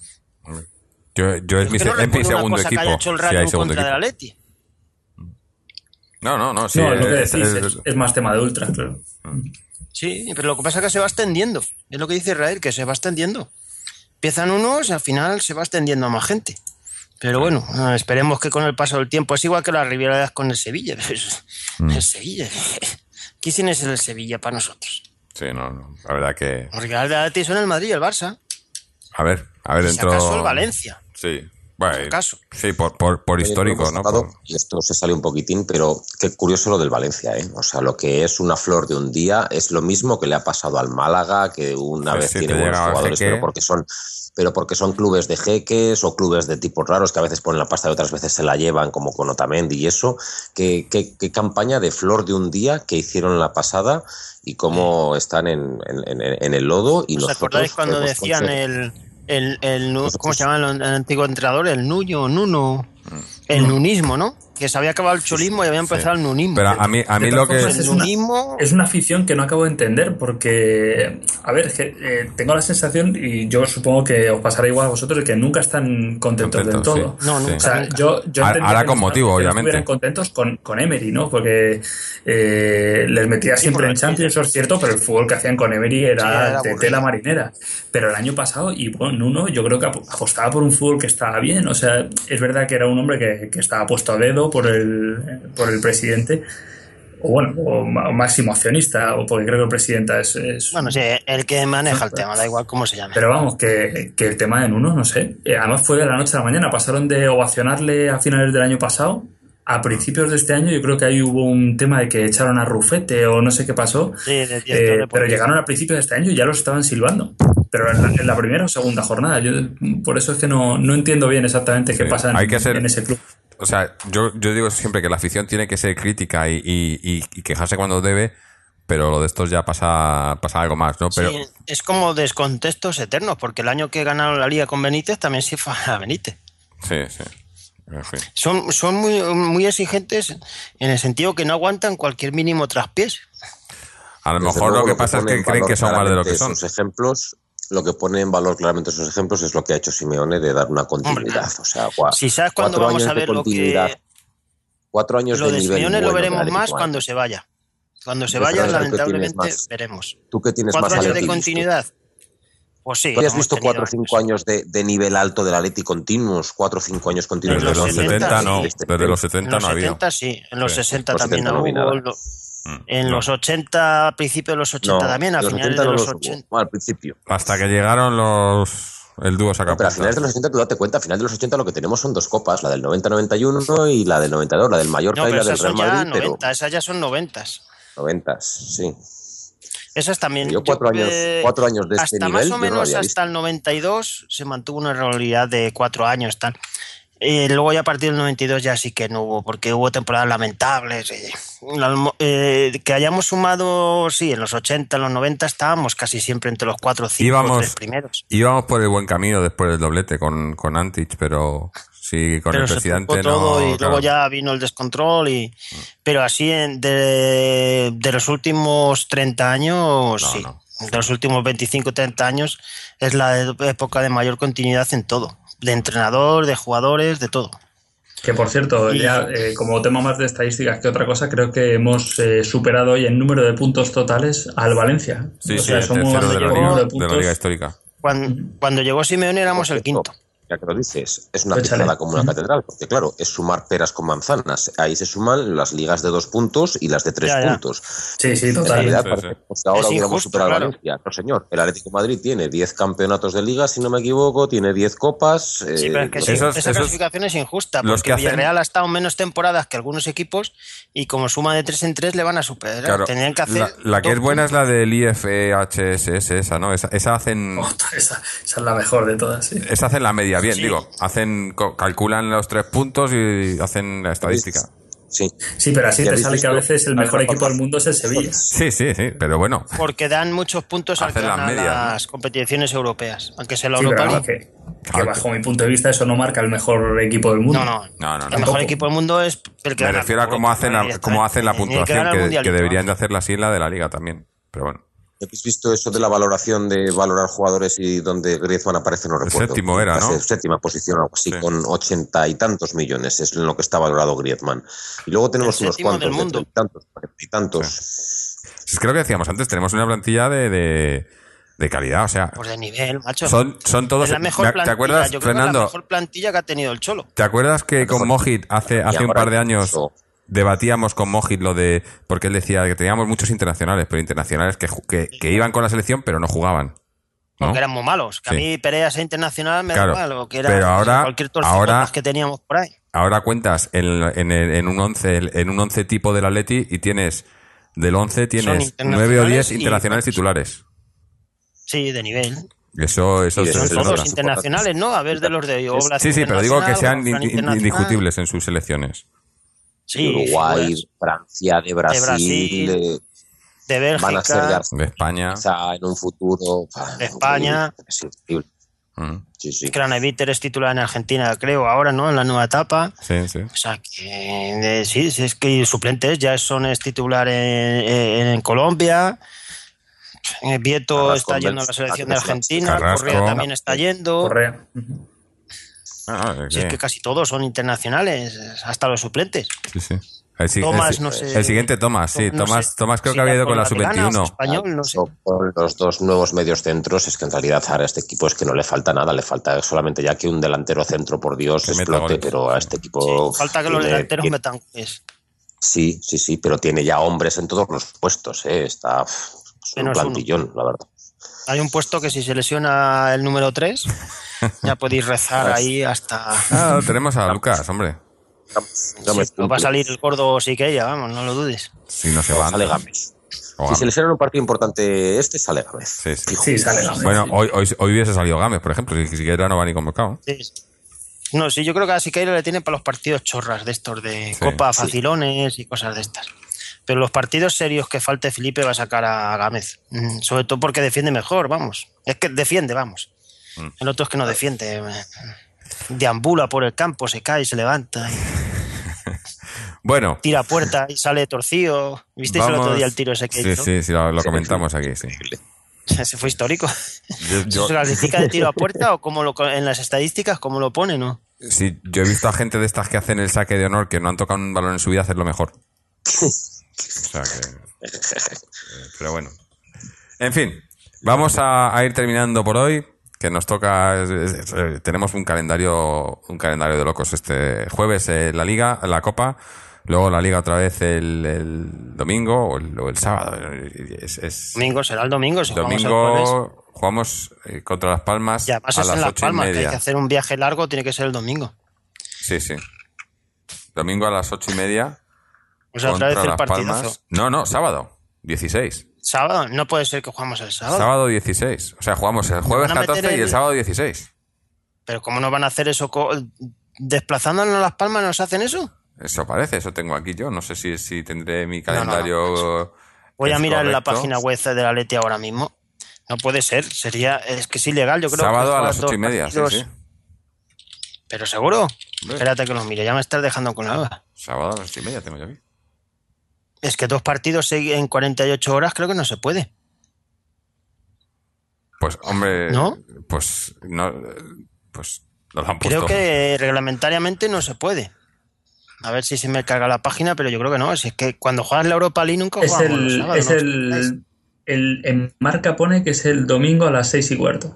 Yo es mi segundo equipo. Que haya hecho el Rayo en contra del Atleti. No, sí. No, lo que decís es más tema de ultras, claro. Sí, pero lo que pasa es que se va extendiendo. Es lo que dice Israel, que se va extendiendo. empiezan unos y al final se va extendiendo a más gente. Pero bueno, esperemos que con el paso del tiempo es igual que las rivalidades con el Sevilla. El Sevilla. ¿Quién es el Sevilla para nosotros? Sí, no, la verdad que... Porque ahora te son el Madrid y el Barça. A ver, Y si dentro... acaso el Valencia. Sí, bueno, Por acaso. sí, por histórico, ¿no? Y esto se sale un poquitín, pero qué curioso lo del Valencia, ¿eh? O sea, lo que es una flor de un día es lo mismo que le ha pasado al Málaga, que una vez tiene buenos jugadores, pero porque son clubes de jeques o clubes de tipos raros que a veces ponen la pasta y otras veces se la llevan, como con Otamendi y eso. ¿Qué campaña de flor de un día que hicieron la pasada y cómo están en el lodo? Y ¿Os acordáis cuando decían ¿cómo se llama el antiguo entrenador? El Nuno, el nunismo, ¿no? Que se había acabado el cholismo y había empezado el nunismo. Pero a mí lo que... Es una afición que no acabo de entender porque, a ver, es que tengo la sensación, y yo supongo que os pasará igual a vosotros, de que nunca están contentos del todo. Sí. No, nunca. O sea, yo ahora con motivo, obviamente. Estuvieran contentos con Emery, ¿no? Porque les metía siempre en Champions, eso es cierto, pero el fútbol que hacían con Emery era de tela marinera. Pero el año pasado, y bueno, Nuno, yo creo que apostaba por un fútbol que estaba bien. O sea, es verdad que era un hombre que estaba puesto a dedo por el presidente, o máximo accionista, o porque creo que el presidente es bueno, sí, el que maneja el tema, da igual cómo se llame. Pero vamos, que el tema de Nuno, no sé, además fue de la noche a la mañana, pasaron de ovacionarle a finales del año pasado a principios de este año. Yo creo que ahí hubo un tema de que echaron a Rufete o no sé qué pasó, pero llegaron a principios de este año y ya los estaban silbando, pero en la primera o segunda jornada. Yo por eso es que no entiendo bien exactamente qué pasa en ese club. O sea, yo digo siempre que la afición tiene que ser crítica y quejarse cuando debe, pero lo de estos ya pasa algo más, ¿no? Pero... Sí, es como descontextos eternos, porque el año que ganaron la Liga con Benítez también sí fue a Benítez. Sí, sí. En fin. Son muy, muy exigentes en el sentido que no aguantan cualquier mínimo traspiés. A lo mejor lo que pasa es que creen que son más de lo que son. Sus ejemplos... Lo que pone en valor claramente esos ejemplos es lo que ha hecho Simeone de dar una continuidad. O sea, si sabes cuándo vamos a ver lo que... 4 años lo de nivel Simeone lo veremos más cuando se vaya. Cuando se vaya, lamentablemente, veremos. ¿Tú qué tienes 4 más años de continuidad? Pues sí. ¿Tú has visto 4 o 5 años de nivel alto del Atleti continuos? 4 o 5 años continuos. Desde los 70 no. Desde los 70 no había. En los 70 sí. En los 60 también no hubo. En los 80, a principios de los 80 también, a finales de los 80. Al principio. Hasta que llegaron el dúo sacapuntas. Pero a finales de los 80, tú date cuenta, a finales de los 80 lo que tenemos son 2 copas, la del 90-91 y la del 92, la del Mallorca y la del Real Madrid. Esas ya son 90s. 90s, sí. Esas también. Yo 4 años de este hasta nivel. Más o menos hasta el 92 se mantuvo una regularidad de 4 años. Luego ya a partir del 92 ya sí que no hubo, porque hubo temporadas lamentables. Que hayamos sumado, sí, en los 80, en los 90 estábamos casi siempre entre los 4 o 5 3 primeros. Íbamos por el buen camino después del doblete con Antich, pero sí, con el presidente no. Todo, y claro. luego ya vino el descontrol. Pero así de los últimos 30 años, sí. No. De los últimos 25 30 años es la época de mayor continuidad en todo. De entrenador, de jugadores, de todo. Que por cierto, ya como tema más de estadísticas que otra cosa, creo que hemos superado hoy en número de puntos totales al Valencia. Sí, o sea, somos de la Liga histórica. Cuando llegó Simeone éramos el quinto. Ya que lo dices, es una pizarra como una catedral, porque claro, es sumar peras con manzanas. Ahí se suman las ligas de 2 puntos y las de 3 puntos. Sí, totalmente. Ahora hubiéramos superado a Valencia. No, señor. El Atlético de Madrid tiene 10 campeonatos de liga, si no me equivoco, tiene 10 copas. Sí, pero es que esa clasificación es injusta, porque Villarreal ha estado menos temporadas que algunos equipos y como suma de 3 en 3 le van a superar. Claro, tenían que hacer la que es buena es la del IFHSS, esa, ¿no? Esa hacen... esa es la mejor de todas, sí. Esa hacen la media bien, digo. Calculan los 3 puntos y hacen la estadística. Sí, pero así te sale que a veces el mejor equipo del mundo es el Sevilla. Sí, pero bueno. Porque dan muchos puntos a las competiciones europeas, aunque sea la Europa League. Que bajo mi punto de vista eso no marca el mejor equipo del mundo. No. El mejor equipo del mundo es el que me refiero a cómo hacen la puntuación, que deberían de hacerla así en la de la Liga también. Pero bueno. ¿Habéis visto eso de la valoración de valorar jugadores y donde Griezmann aparece? No recuerdo. Séptimo era, ¿no? Séptima posición, algo así, con 80 y tantos millones es en lo que está valorado Griezmann. Y luego tenemos unos cuantos, de tantos. Sí. Es que lo que decíamos antes, tenemos una plantilla de De calidad, o sea. Pues de nivel, macho. Son todos. Es la mejor plantilla. ¿Te acuerdas, Yo creo que Fernando? la mejor plantilla que ha tenido el Cholo. ¿Te acuerdas que con Mojit hace un par de años debatíamos con Mojit lo de. Porque él decía que teníamos muchos internacionales, pero internacionales que iban con la selección, pero no jugaban. ¿No? Porque eran muy malos. Que Sí. a mí Perea sea internacional me Claro, da igual. O que era pero ahora- cualquier torcebotas que teníamos por ahí. Ahora cuentas en un 11 tipo del Atleti y tienes. Del 11 tienes 9 o 10 internacionales y- internacionales titulares. Sí, de nivel. Eso Sí, se Son se todos nota. nota. internacionales, ¿no? A ver de los de Oblast. Sí, pero digo que sean internacional. indiscutibles en sus selecciones. Sí, Uruguay, figuras Francia, de Brasil, Brasil, de Bélgica, van a ser de De España. Argentina en un futuro. De España. Es increíble. Mm. Sí. Craneviter es titular en Argentina, creo, ahora, ¿no? En la nueva etapa. Sí, sí. O sea, que sí, es que suplentes, ya es titular en Colombia. Vieto Carrasco, está yendo a la selección de Argentina, Carrasco. Correa también está yendo. Correa. Si es que casi todos son internacionales, hasta los suplentes. Sí, sí. Tomás, no sé. El siguiente Tomás, sí. No sé Tomás creo si que había ido era con la colombiana o sub-21. español, no sé. Con los dos nuevos medios centros es que en realidad ahora a este equipo es que no le falta nada, le falta solamente ya que un delantero centro, por Dios, Que meta explote, goles. pero a este equipo... Sí, falta que los tiene- delanteros tiene- metan goles. Sí, pero tiene ya hombres en todos los puestos, está es un Menos plantillón, la verdad. Hay un puesto que si se lesiona el número 3, ya podéis rezar ahí hasta... Ah, tenemos a Lucas, hombre. No me Sí, va a salir el gordo Siqueira, vamos, no lo dudes. Si no se va. sale Gámez. O Si Gámez. se lesiona en un partido importante sale Gámez. Sí, sí. Fijo. Sí, sale Gámez. Bueno, hoy hubiese salido Gámez, por ejemplo, si siquiera no va ni convocado. Sí. No, sí, yo creo que a Siqueira le tiene para los partidos chorras de estos de Sí, Copa, sí. facilones y cosas de estas. Pero los partidos serios que falte Felipe va a sacar a Gámez. Sobre todo porque defiende mejor, vamos. Es que defiende, vamos. El otro es que no defiende. Deambula por el campo, se cae, se levanta, y Bueno, tira a puerta y sale torcido. ¿Visteis el otro día el tiro ese que hizo? Sí, lo comentamos aquí, sí. Ese fue histórico. Yo- ¿Se clasifica de tiro a puerta o cómo en las estadísticas cómo lo pone, no? Sí, yo he visto a gente de estas que hacen el saque de honor que no han tocado un balón en su vida hacerlo mejor. O sea que... Pero bueno. En fin, vamos a ir terminando por hoy, que nos toca... tenemos un calendario de locos. Este jueves la Liga, la Copa, luego la Liga otra vez el domingo o el sábado. Domingo será el domingo, si jugamos el jueves. Domingo jugamos contra Las Palmas Y además a es en las Las 8:30. Palmas, que hay que hacer un viaje largo, tiene que ser el domingo. Sí, sí. Domingo a las 8:30. O sea, otra vez contra el Las partidazo. Palmas. No, sábado, 16. ¿Sábado? No puede ser que jugamos el sábado. Sábado 16. O sea, jugamos el jueves Van a meter 14 y el el- sábado 16. Pero ¿cómo no van a hacer eso? ¿Desplazándonos a Las Palmas nos hacen eso? Eso parece, eso tengo aquí yo. No sé si tendré mi calendario. Voy a es mirar en la correcto. página web de la Leti ahora mismo. No puede ser, es que es ilegal, yo creo. Sábado que a juegas las dos 8:30, sí, partidos. sí. ¿Pero seguro? Hombre. Espérate que los mire, ya me estás dejando con la duda. Sábado a las 8:30 tengo yo aquí. Es que 2 partidos en 48 horas creo que no se puede. Pues, hombre. ¿No? Pues no. Pues nos han puesto. Creo que reglamentariamente no se puede. A ver si se me carga la página, pero yo creo que no. Si es que cuando juegas la Europa League nunca Es jugamos los sábados, ¿no? en marca pone que es el domingo a las 6:15.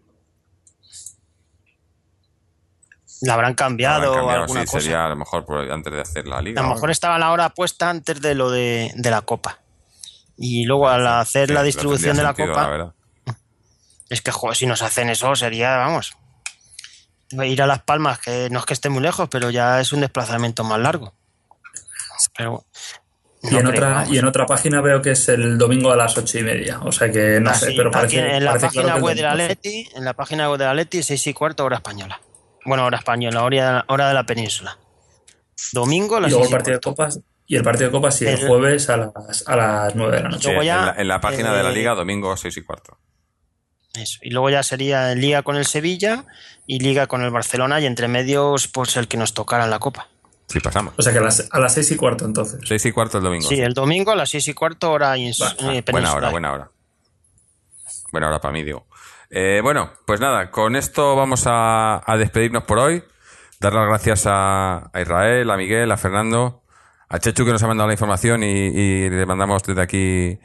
La habrán cambiado, Habrán o cambiado, alguna sí, cosa. sería a lo mejor antes de hacer la liga. A lo mejor estaba la hora puesta antes de lo de la Copa. Y luego al hacer la distribución de la Copa, verdad. es que joder, si nos hacen eso sería, vamos, ir a Las Palmas, que no es que esté muy lejos, pero ya es un desplazamiento más largo. Pero Y, no en creo, otra, vamos. y en otra página veo que es el domingo a las 8:30. O sea que no sé, Así, pero aquí parece. en la parece página claro que web el de la domingo. Atleti, en la página web de la Atleti, 6:15 hora española. Bueno, hora española, hora de la península. Domingo a Y las luego el 6:15. partido de copas. Y el partido de copas sí, el El- jueves a las 9 de la noche. Sí, Luego ya, en la página de la liga, domingo 6:15. Eso. Y luego ya sería Liga con el Sevilla y Liga con el Barcelona y entre medios pues el que nos tocara en la Copa. Sí, pasamos. O sea que a las 6:15 entonces. 6:15 el domingo. Sí, el domingo a las 6:15 hora Buena peninsular. hora, buena hora. Buena hora para mí, digo. Bueno, pues nada, con esto vamos a despedirnos por hoy. Dar las gracias a Israel, a Miguel, a Fernando, a Chechu que nos ha mandado la información y le mandamos desde aquí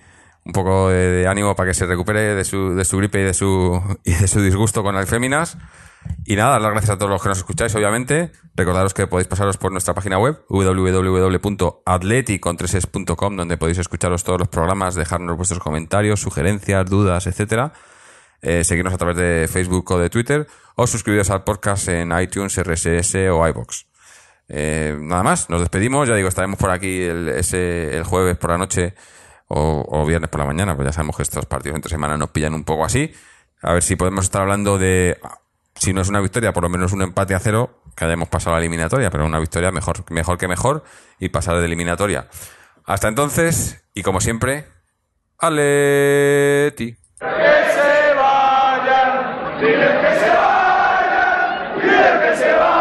un poco de ánimo para que se recupere de su gripe y de su disgusto con el Féminas. Y nada, dar las gracias a todos los que nos escucháis, obviamente. Recordaros que podéis pasaros por nuestra página web www.atleticontreses.com, donde podéis escucharos todos los programas, dejarnos vuestros comentarios, sugerencias, dudas, etcétera. Seguirnos a través de Facebook o de Twitter, o suscribiros al podcast en iTunes, RSS o iVoox. Nada más, nos despedimos. Ya digo, estaremos por aquí el jueves por la noche o viernes por la mañana, pues ya sabemos que estos partidos entre semana nos pillan un poco así. A ver si podemos estar hablando de, si no es una victoria, por lo menos un empate a 0, que hayamos pasado a la eliminatoria, pero una victoria mejor que mejor, y pasar de eliminatoria. Hasta entonces, y como siempre, ¡Atleti! Que se vayan, dile que se vayan, dile que se vayan.